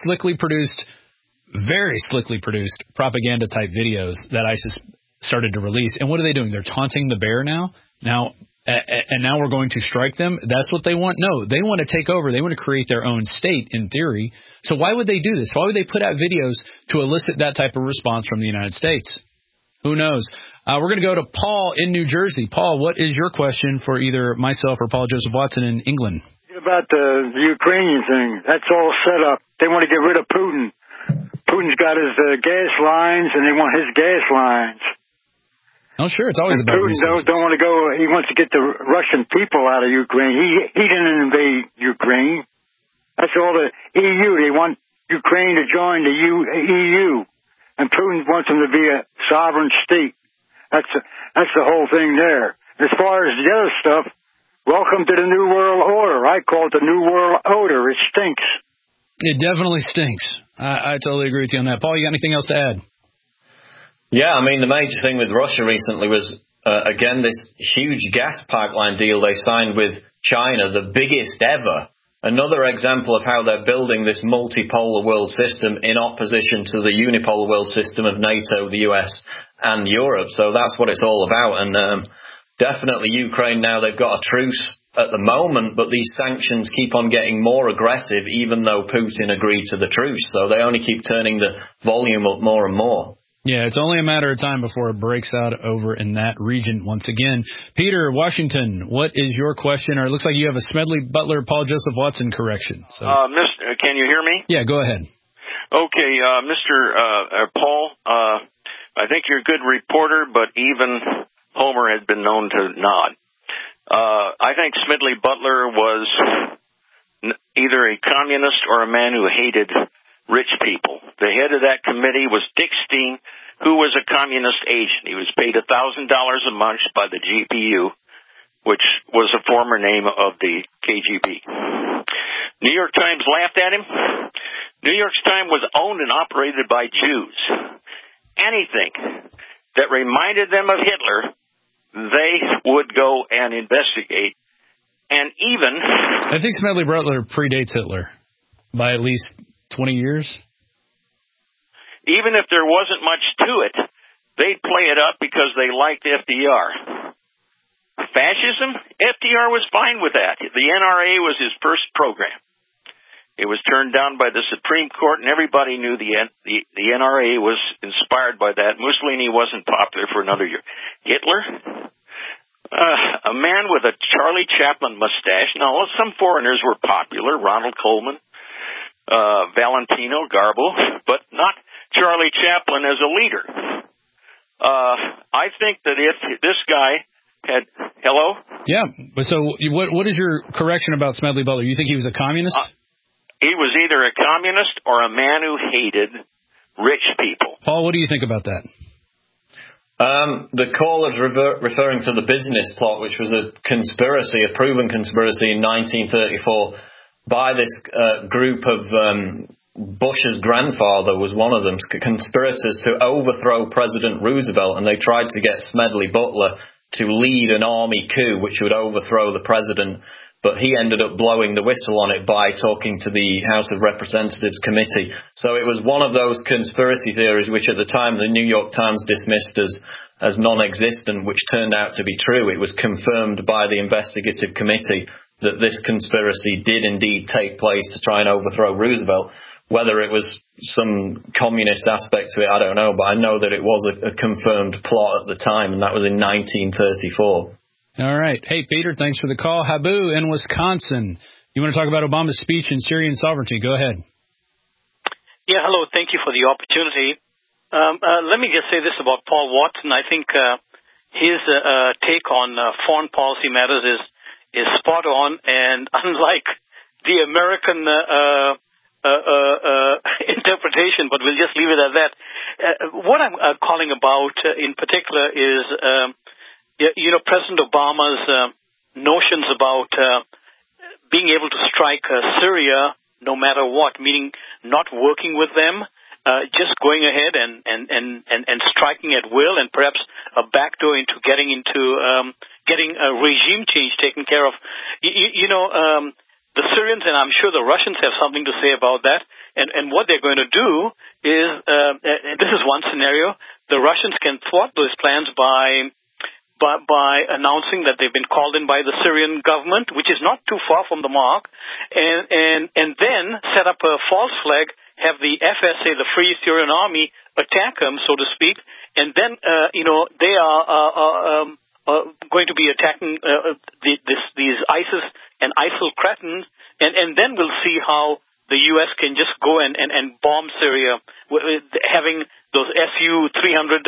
[SPEAKER 3] very slickly produced propaganda-type videos that ISIS started to release. And what are they doing? They're taunting the bear now? And now we're going to strike them? That's what they want? No, they want to take over. They want to create their own state, in theory. So why would they do this? Why would they put out videos to elicit that type of response from the United States? Who knows? We're going to go to Paul in New Jersey. Paul, what is your question for either myself or Paul Joseph Watson in England?
[SPEAKER 9] About the Ukrainian thing, that's all set up. They want to get rid of Putin. Putin's got his gas lines, and they want his gas lines.
[SPEAKER 3] Oh, sure, it's always about
[SPEAKER 9] Putin don't want to go. He wants to get the Russian people out of Ukraine. He didn't invade Ukraine. That's all the EU. They want Ukraine to join the EU, and Putin wants them to be a sovereign state. That's the whole thing there. As far as the other stuff, welcome to the New World Order. I call it the New World Order. It stinks.
[SPEAKER 3] It definitely stinks. I totally agree with you on that. Paul, you got anything else to add?
[SPEAKER 23] Yeah, I mean, the major thing with Russia recently was, again, this huge gas pipeline deal they signed with China, the biggest ever. Another example of how they're building this multipolar world system in opposition to the unipolar world system of NATO, the US, and Europe. So that's what it's all about. And definitely Ukraine now, they've got a truce at the moment, but these sanctions keep on getting more aggressive even though Putin agreed to the truce. So they only keep turning the volume up more and more.
[SPEAKER 3] Yeah, it's only a matter of time before it breaks out over in that region once again. Peter, Washington, what is your question? Or it looks like you have a Smedley Butler, Paul Joseph Watson correction. So.
[SPEAKER 10] Can you hear me?
[SPEAKER 3] Yeah, go ahead.
[SPEAKER 10] Okay, Mr. Paul, I think you're a good reporter, but even Homer has been known to nod. I think Smedley Butler was either a communist or a man who hated rich people. The head of that committee was Dick Steen, who was a communist agent. He was paid $1,000 a month by the GPU, which was a former name of the KGB. New York Times laughed at him. New York Times was owned and operated by Jews. Anything that reminded them of Hitler, they would go and investigate And even...
[SPEAKER 3] I think Smedley Butler predates Hitler by at least 20 years.
[SPEAKER 10] Even if there wasn't much to it, they'd play it up because they liked FDR. Fascism? FDR was fine with that. The NRA was his first program. It was turned down by the Supreme Court, and everybody knew the NRA was inspired by that. Mussolini wasn't popular for another year. Hitler? A man with a Charlie Chaplin mustache. Now, some foreigners were popular, Ronald Colman, Valentino, Garbo, but not Charlie Chaplin as a leader. I think that if this guy had... Hello?
[SPEAKER 3] Yeah. So what is your correction about Smedley Butler? You think he was a communist?
[SPEAKER 10] He was either a communist or a man who hated rich people.
[SPEAKER 3] Paul, what do you think about that?
[SPEAKER 23] The caller's referring to the business plot, which was a conspiracy, a proven conspiracy in 1934 by this group of Bush's grandfather was one of them, conspirators to overthrow President Roosevelt, and they tried to get Smedley Butler to lead an army coup which would overthrow the president, but he ended up blowing the whistle on it by talking to the House of Representatives committee. So it was one of those conspiracy theories which at the time the New York Times dismissed as non-existent, which turned out to be true. It was confirmed by the investigative committee that this conspiracy did indeed take place to try and overthrow Roosevelt. Whether it was some communist aspect to it, I don't know, but I know that it was a confirmed plot at the time, and that was in 1934.
[SPEAKER 3] All right. Hey, Peter, thanks for the call. Habu in Wisconsin. You want to talk about Obama's speech in Syrian sovereignty? Go ahead.
[SPEAKER 11] Yeah, hello. Thank you for the opportunity. Let me just say this about Paul Watson. I think his take on foreign policy matters is spot on, and unlike the American interpretation, but we'll just leave it at that. What I'm calling about in particular is, President Obama's notions about being able to strike Syria no matter what, meaning not working with them, just going ahead and striking at will, and perhaps a backdoor into getting a regime change taken care of. The Syrians, and I'm sure the Russians have something to say about that, and what they're going to do is, this is one scenario, the Russians can thwart those plans by announcing that they've been called in by the Syrian government, which is not too far from the mark, and then set up a false flag, have the FSA, the Free Syrian Army, attack them, so to speak, and then, they are going to be attacking these ISIS and ISIL cretins, and then we'll see how the U.S. can just go and bomb Syria, having those Su-300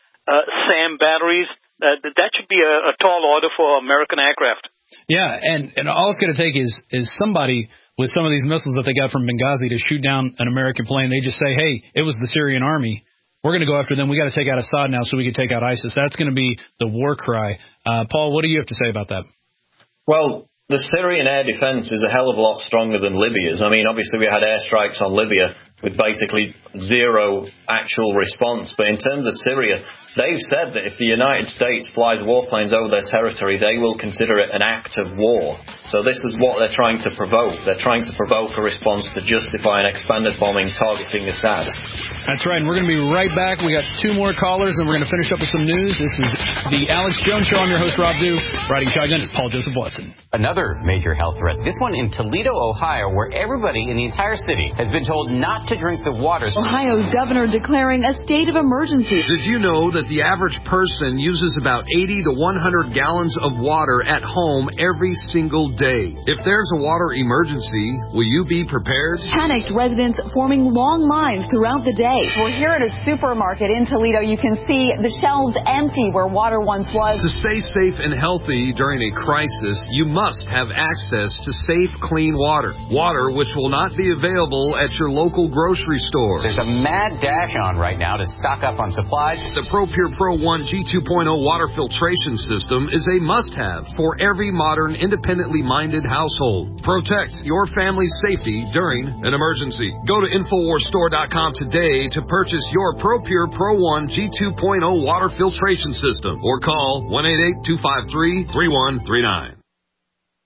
[SPEAKER 11] SAM batteries. That should be a tall order for American aircraft.
[SPEAKER 3] Yeah, and all it's going to take is somebody with some of these missiles that they got from Benghazi to shoot down an American plane. They just say, hey, it was the Syrian army. We're going to go after them. We got to take out Assad now so we can take out ISIS. That's going to be the war cry. Paul, what do you have to say about that?
[SPEAKER 23] Well, the Syrian air defense is a hell of a lot stronger than Libya's. I mean, obviously we had airstrikes on Libya with basically zero actual response. But in terms of Syria, they've said that if the United States flies warplanes over their territory, they will consider it an act of war. So this is what they're trying to provoke. They're trying to provoke a response to justify an expanded bombing targeting Assad.
[SPEAKER 3] That's right, and we're going to be right back. We got two more callers, and we're going to finish up with some news. This is the Alex Jones Show. I'm your host, Rob Dew. Riding shotgun, Paul Joseph Watson.
[SPEAKER 12] Another major health threat, this one in Toledo, Ohio, where everybody in the entire city has been told not to drink the water.
[SPEAKER 13] Ohio's governor declaring a state of emergency.
[SPEAKER 24] Did you know that the average person uses about 80 to 100 gallons of water at home every single day? If there's a water emergency, will you be prepared?
[SPEAKER 13] Panicked residents forming long lines throughout the day.
[SPEAKER 25] We're here at a supermarket in Toledo. You can see the shelves empty where water once was.
[SPEAKER 24] To stay safe and healthy during a crisis, you must have access to safe, clean water. Water which will not be available at your local grocery store.
[SPEAKER 12] There's a mad dash on right now to stock up on supplies.
[SPEAKER 24] The ProPure Pro 1 G2.0 water filtration system is a must-have for every modern, independently minded household. Protect your family's safety during an emergency. Go to InfoWarsStore.com today to purchase your ProPure Pro 1 G2.0 water filtration system or call 1-888-253-3139.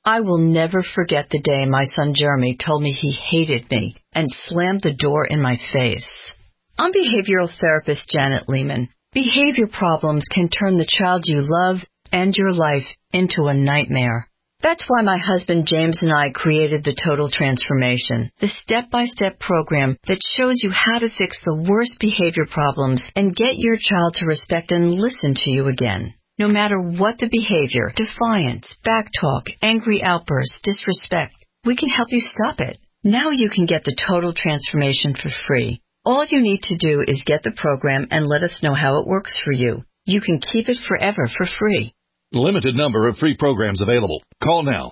[SPEAKER 15] I will never forget the day my son Jeremy told me he hated me and slammed the door in my face. I'm behavioral therapist Janet Lehman. Behavior problems can turn the child you love and your life into a nightmare. That's why my husband James and I created the Total Transformation, the step-by-step program that shows you how to fix the worst behavior problems and get your child to respect and listen to you again. No matter what the behavior, defiance, backtalk, angry outbursts, disrespect, we can help you stop it. Now you can get the Total Transformation for free. All you need to do is get the program and let us know how it works for you. You can keep it forever for free.
[SPEAKER 16] Limited number of free programs available. Call now.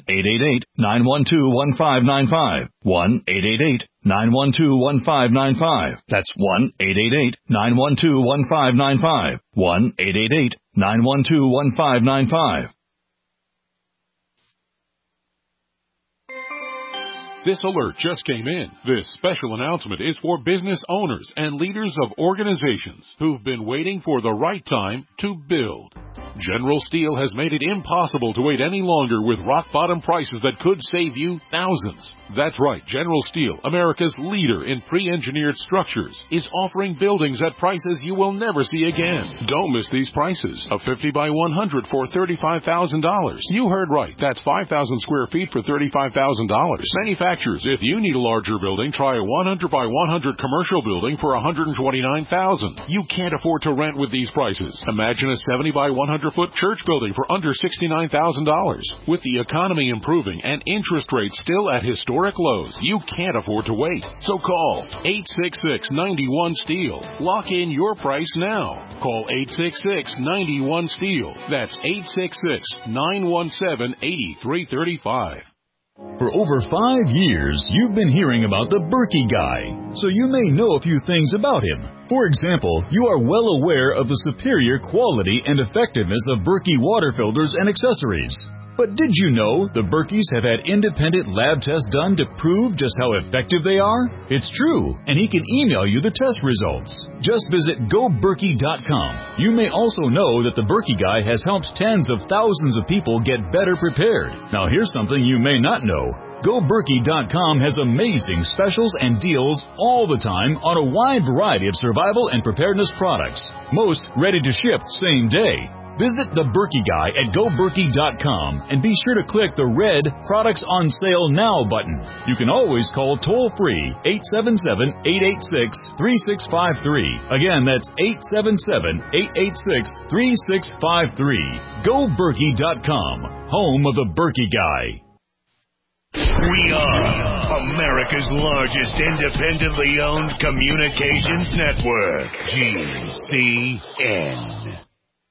[SPEAKER 16] 1-888-912-1595. 1-888-912-1595. That's 1-888-912-1595. 1-888-912-1595.
[SPEAKER 18] This alert just came in. This special announcement is for business owners and leaders of organizations who've been waiting for the right time to build. General Steel has made it impossible to wait any longer with rock-bottom prices that could save you thousands. That's right, General Steel, America's leader in pre-engineered structures, is offering buildings at prices you will never see again. Don't miss these prices. A 50 by 100 for $35,000. You heard right. That's 5,000 square feet for $35,000. Manufacturers, if you need a larger building, try a 100 by 100 commercial building for $129,000. You can't afford to rent with these prices. Imagine a 70 by 100-foot church building for under $69,000. With the economy improving and interest rates still at historic lows, you can't afford to wait. So call 866-91-STEEL. Lock in your price now. Call 866-91-STEEL. That's 866-917-8335.
[SPEAKER 19] For over 5 years, you've been hearing about the Berkey Guy, so you may know a few things about him. For example, you are well aware of the superior quality and effectiveness of Berkey water filters and accessories. But did you know the Berkeys have had independent lab tests done to prove just how effective they are? It's true, and he can email you the test results. Just visit GoBerkey.com. You may also know that the Berkey Guy has helped tens of thousands of people get better prepared. Now here's something you may not know. GoBerkey.com has amazing specials and deals all the time on a wide variety of survival and preparedness products. Most ready to ship same day. Visit the Berkey Guy at GoBerkey.com and be sure to click the red Products on Sale Now button. You can always call toll-free 877-886-3653. Again, that's 877-886-3653. GoBerkey.com, home of the Berkey Guy.
[SPEAKER 1] We are America's largest independently owned communications network, GCN.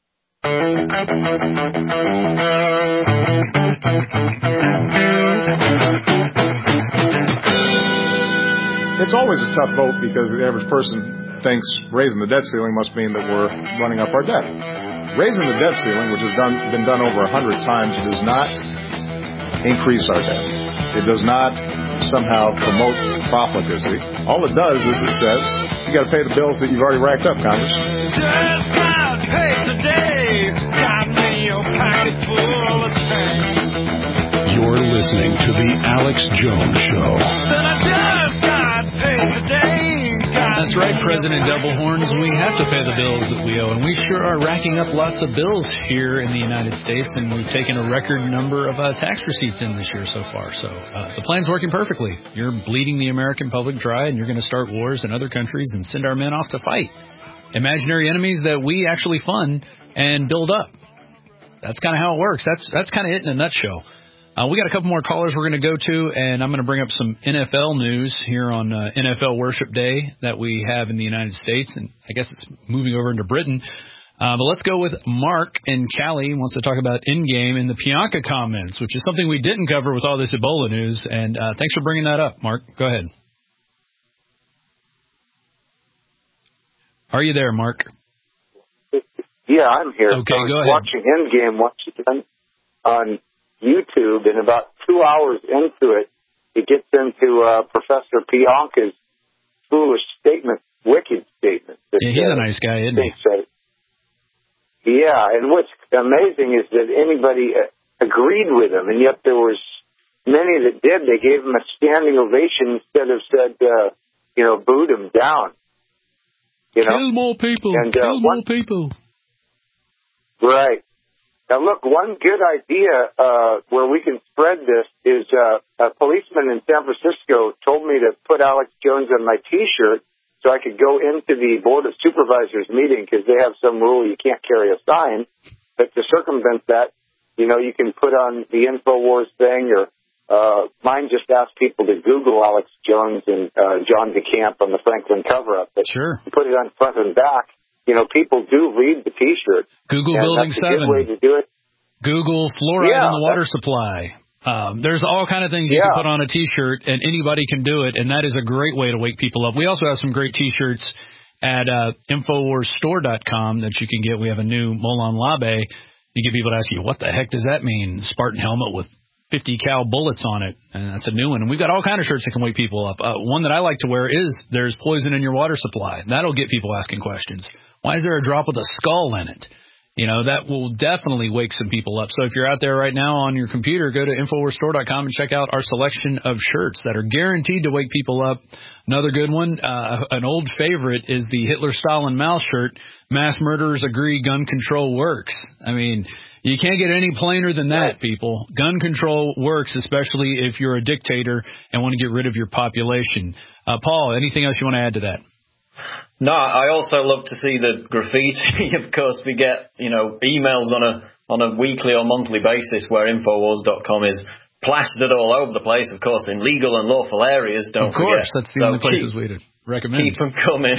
[SPEAKER 20] It's always a tough vote because the average person thinks raising the debt ceiling must mean that we're running up our debt. Raising the debt ceiling, which has been done over 100 times, does not increase our debt. It does not somehow promote profligacy. All it does is it says you got to pay the bills that you've already racked up, Congress.
[SPEAKER 26] Just got paid today. Got me a pocket full of change.
[SPEAKER 14] You're listening to the Alex Jones Show.
[SPEAKER 26] Then I just got paid today.
[SPEAKER 3] That's right, President Doublehorns. We have to pay the bills that we owe, and we sure are racking up lots of bills here in the United States, and we've taken a record number of tax receipts in this year so far. So the plan's working perfectly. You're bleeding the American public dry, and you're going to start wars in other countries and send our men off to fight imaginary enemies that we actually fund and build up. That's kind of how it works. That's kind of it in a nutshell. We got a couple more callers we're going to go to, and I'm going to bring up some NFL news here on NFL Worship Day that we have in the United States, and I guess it's moving over into Britain. But let's go with Mark in Cali. He wants to talk about in-game and the Pianka comments, which is something we didn't cover with all this Ebola news, and thanks for bringing that up, Mark. Go ahead. Are you there, Mark?
[SPEAKER 27] Yeah, I'm here.
[SPEAKER 3] Okay, go ahead.
[SPEAKER 27] Watching Endgame once again on YouTube, and about 2 hours into it, it gets into Professor Pianka's foolish statement, wicked statement.
[SPEAKER 3] Yeah, he's a nice guy, isn't he?
[SPEAKER 27] Yeah, and what's amazing is that anybody, agreed with him, and yet there was many that did. They gave him a standing ovation instead of said, booed him down.
[SPEAKER 3] Kill more people.
[SPEAKER 27] And,
[SPEAKER 3] kill more people.
[SPEAKER 27] Right. Now, look, one good idea where we can spread this is a policeman in San Francisco told me to put Alex Jones on my T-shirt so I could go into the Board of Supervisors meeting because they have some rule you can't carry a sign. But to circumvent that, you can put on the InfoWars thing or mine just asked people to Google Alex Jones and John DeCamp on the Franklin cover-up. But
[SPEAKER 3] sure.
[SPEAKER 27] Put it on front and back. People do read the T-shirt.
[SPEAKER 3] Google
[SPEAKER 27] and
[SPEAKER 3] Building
[SPEAKER 27] that's
[SPEAKER 3] 7.
[SPEAKER 27] a good way to do it.
[SPEAKER 3] Google fluoride in the water supply. There's all kind of things you can put on a T-shirt, and anybody can do it, and that is a great way to wake people up. We also have some great T-shirts at InfoWarsStore.com that you can get. We have a new Molon Labe. You get people to ask you, what the heck does that mean? Spartan helmet with 50 cal bullets on it, and that's a new one. And we've got all kind of shirts that can wake people up. One that I like to wear is there's poison in your water supply. That'll get people asking questions. Why is there a drop with a skull in it? That will definitely wake some people up. So if you're out there right now on your computer, go to InfoWarsStore.com and check out our selection of shirts that are guaranteed to wake people up. Another good one, an old favorite, is the Hitler-Stalin Mao shirt. Mass murderers agree gun control works. I mean, you can't get any plainer than that, people. Gun control works, especially if you're a dictator and want to get rid of your population. Paul, anything else you want to add to that?
[SPEAKER 23] No, I also love to see the graffiti. Of course, we get, emails on a weekly or monthly basis where Infowars.com is plastered all over the place, of course, in legal and lawful areas, don't forget.
[SPEAKER 3] Of course, that's the only places we'd recommend.
[SPEAKER 23] Keep them coming.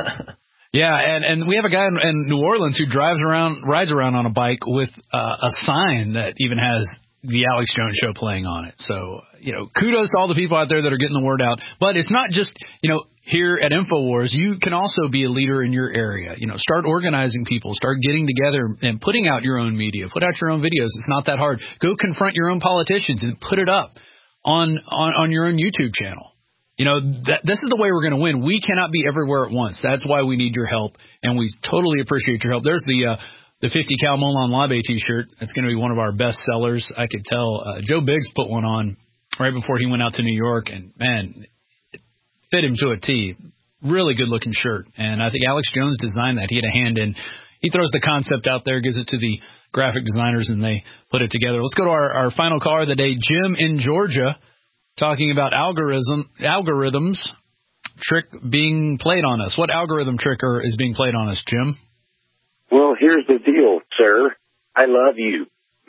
[SPEAKER 3] Yeah, and we have a guy in New Orleans who rides around on a bike with a sign that even has the Alex Jones Show playing on it. So, kudos to all the people out there that are getting the word out. But it's not just, here at InfoWars, you can also be a leader in your area. Start organizing people, start getting together and putting out your own media, put out your own videos. It's not that hard. Go confront your own politicians and put it up on your own YouTube channel. This is the way we're going to win. We cannot be everywhere at once. That's why we need your help, and we totally appreciate your help. There's the 50 cal Molon Labe T-shirt. It's going to be one of our best sellers. I could tell. Joe Biggs put one on right before he went out to New York, and man, it fit him to a T. Really good looking shirt, and I think Alex Jones designed that. He had a hand in. He throws the concept out there, gives it to the graphic designers, and they put it together. Let's go to our final caller of the day, Jim in Georgia, talking about algorithms trick being played on us. What algorithm trick is being played on us, Jim?
[SPEAKER 4] Well, here's the deal, sir. I love you.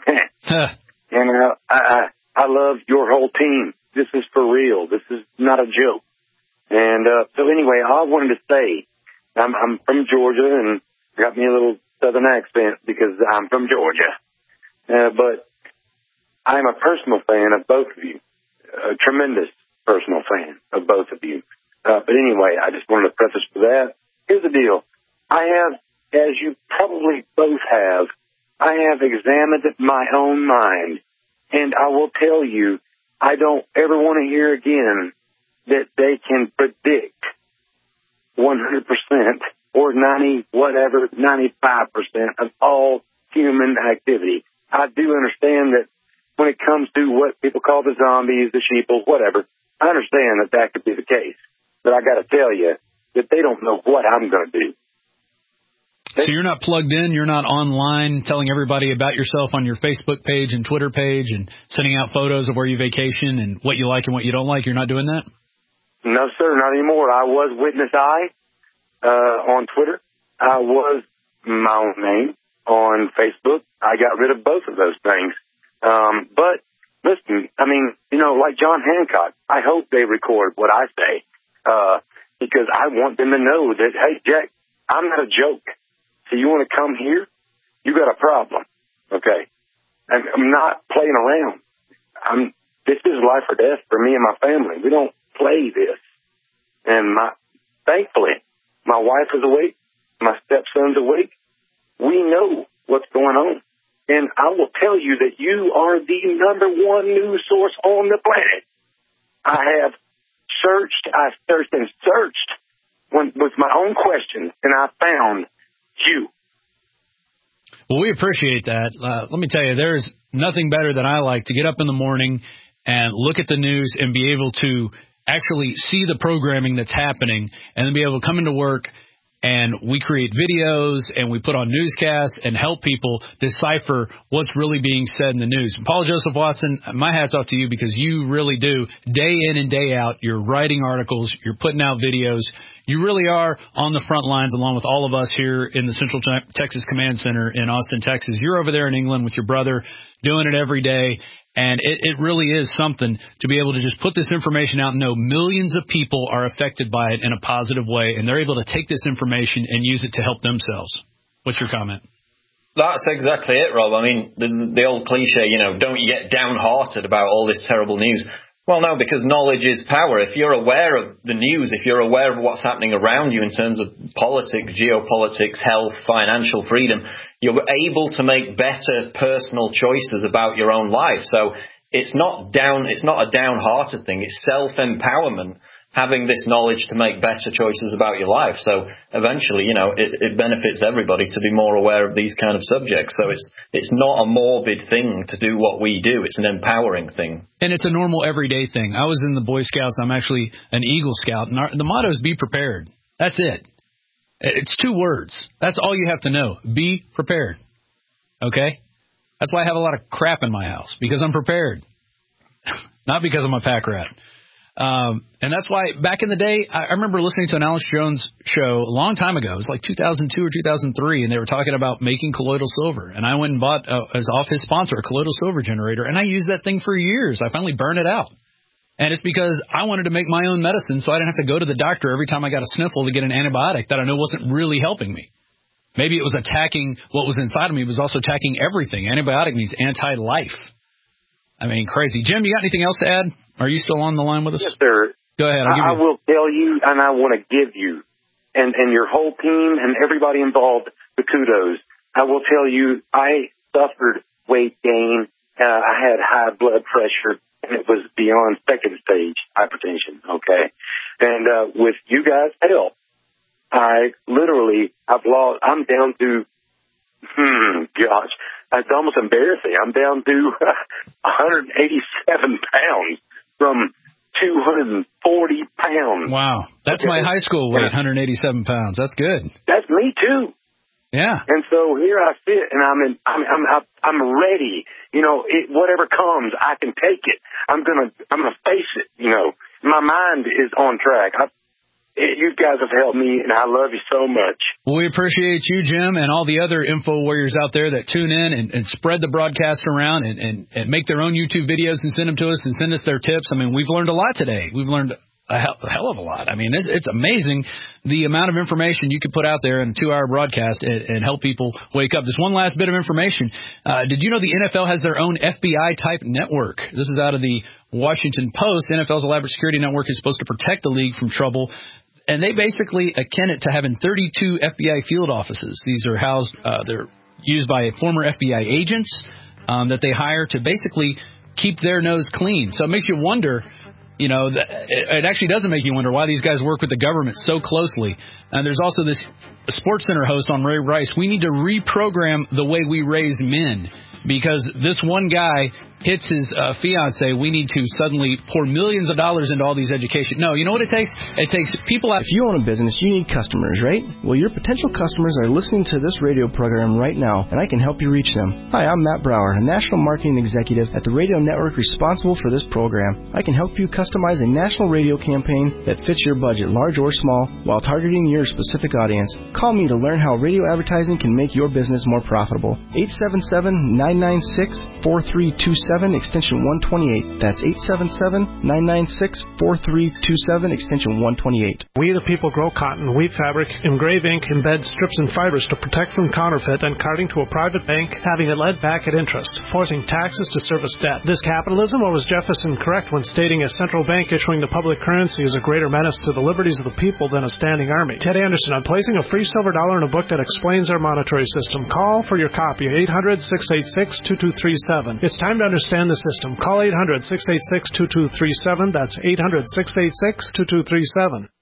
[SPEAKER 4] And I love your whole team. This is for real. This is not a joke. And so anyway, all I wanted to say, I'm from Georgia, and got me a little southern accent because I'm from Georgia. But I'm a personal fan of both of you. A tremendous personal fan of both of you. But anyway, I just wanted to preface for that. Here's the deal. I have, as you probably both have, I have examined my own mind, and I will tell you, I don't ever want to hear again that they can predict 100% or 95% of all human activity. I do understand that when it comes to what people call the zombies, the sheeple, whatever, I understand that could be the case. But I got to tell you that they don't know what I'm going to do.
[SPEAKER 3] So you're not plugged in, you're not online telling everybody about yourself on your Facebook page and Twitter page and sending out photos of where you vacation and what you like and what you don't like. You're not doing that?
[SPEAKER 4] No, sir, not anymore. I was Witness I on Twitter. I was my own name on Facebook. I got rid of both of those things. But listen, I mean, like John Hancock, I hope they record what I say, because I want them to know that, hey, Jack, I'm not a joke. So you want to come here? You got a problem. Okay. I'm not playing around. This is life or death for me and my family. We don't play this. And thankfully, my wife is awake. My stepson's awake. We know what's going on. And I will tell you that you are the number one news source on the planet. I have searched with my own questions, and I found you.
[SPEAKER 3] Well, we appreciate that. Let me tell you, there's nothing better than I like to get up in the morning and look at the news and be able to actually see the programming that's happening and then be able to come into work and we create videos and we put on newscasts and help people decipher what's really being said in the news. Paul Joseph Watson, my hat's off to you because you really do, day in and day out, you're writing articles, you're putting out videos. You really are on the front lines along with all of us here in the Central Texas Command Center in Austin, Texas. You're over there in England with your brother doing it every day. And it really is something to be able to just put this information out and know millions of people are affected by it in a positive way, and they're able to take this information and use it to help themselves. What's your comment?
[SPEAKER 23] That's exactly it, Rob. I mean, the old cliche, don't you get downhearted about all this terrible news? Well, no, because knowledge is power. If you're aware of the news, if you're aware of what's happening around you in terms of politics, geopolitics, health, financial freedom, you're able to make better personal choices about your own life. So it's not a downhearted thing. It's self-empowerment, having this knowledge to make better choices about your life. So eventually, it benefits everybody to be more aware of these kind of subjects. So it's not a morbid thing to do what we do. It's an empowering thing.
[SPEAKER 3] And it's a normal everyday thing. I was in the Boy Scouts. I'm actually an Eagle Scout. And the motto is be prepared. That's it. It's 2 words. That's all you have to know. Be prepared. Okay? That's why I have a lot of crap in my house, because I'm prepared. Not because I'm a pack rat. And that's why back in the day, I remember listening to an Alex Jones show a long time ago. It was like 2002 or 2003, and they were talking about making colloidal silver. And I went and bought, as off his sponsor, a colloidal silver generator, and I used that thing for years. I finally burned it out. And it's because I wanted to make my own medicine so I didn't have to go to the doctor every time I got a sniffle to get an antibiotic that I know wasn't really helping me. Maybe it was attacking what was inside of me. It was also attacking everything. Antibiotic means anti-life. I mean, crazy. Jim, you got anything else to add? Are you still on the line with us?
[SPEAKER 27] Yes, sir.
[SPEAKER 3] Go ahead.
[SPEAKER 27] I will tell you, and I want to give you, and your whole team and everybody involved, the kudos. I will tell you, I suffered weight gain. I had high blood pressure, and it was beyond second stage hypertension, okay? And with you guys' help, I'm down to, gosh, it's almost embarrassing. I'm down to 187 pounds from 240 pounds.
[SPEAKER 3] Wow. That's my high school weight, 187 pounds. That's good.
[SPEAKER 27] That's me, too.
[SPEAKER 3] Yeah.
[SPEAKER 27] And so here I sit, and I'm ready. Whatever comes, I can take it. I'm gonna face it. My mind is on track. You guys have helped me, and I love you so much.
[SPEAKER 3] Well, we appreciate you, Jim, and all the other info warriors out there that tune in and spread the broadcast around and make their own YouTube videos and send them to us and send us their tips. I mean, we've learned a lot today. We've learned a hell of a lot. I mean, it's amazing the amount of information you can put out there in a 2-hour broadcast and help people wake up. Just one last bit of information. Did you know the NFL has their own FBI-type network? This is out of the Washington Post. NFL's elaborate security network is supposed to protect the league from trouble. And they basically akin it to having 32 FBI field offices. These are housed, they're used by former FBI agents that they hire to basically keep their nose clean. So it makes you wonder, it actually doesn't make you wonder why these guys work with the government so closely. And there's also this SportsCenter host on Ray Rice. We need to reprogram the way we raise men, because this one guy hits his fiance. We need to suddenly pour millions of dollars into all these education. No, you know what it takes? It takes people out.
[SPEAKER 5] If you own a business, you need customers, right? Well, your potential customers are listening to this radio program right now, and I can help you reach them. Hi, I'm Matt Brower, a national marketing executive at the radio network responsible for this program. I can help you customize a national radio campaign that fits your budget, large or small, while targeting your specific audience. Call me to learn how radio advertising can make your business more profitable. 877-996-4327. Extension 128. That's 877-996-4327, extension 128.
[SPEAKER 6] We the people grow cotton, weave fabric, engrave ink, embed strips and fibers to protect from counterfeit and carting to a private bank, having it led back at interest, forcing taxes to service debt. This capitalism, or was Jefferson correct when stating a central bank issuing the public currency is a greater menace to the liberties of the people than a standing army? Ted Anderson, I'm placing a free silver dollar in a book that explains our monetary system. Call for your copy, 800-686-2237. It's time to understand the system. Call 800-686-2237. That's 800-686-2237.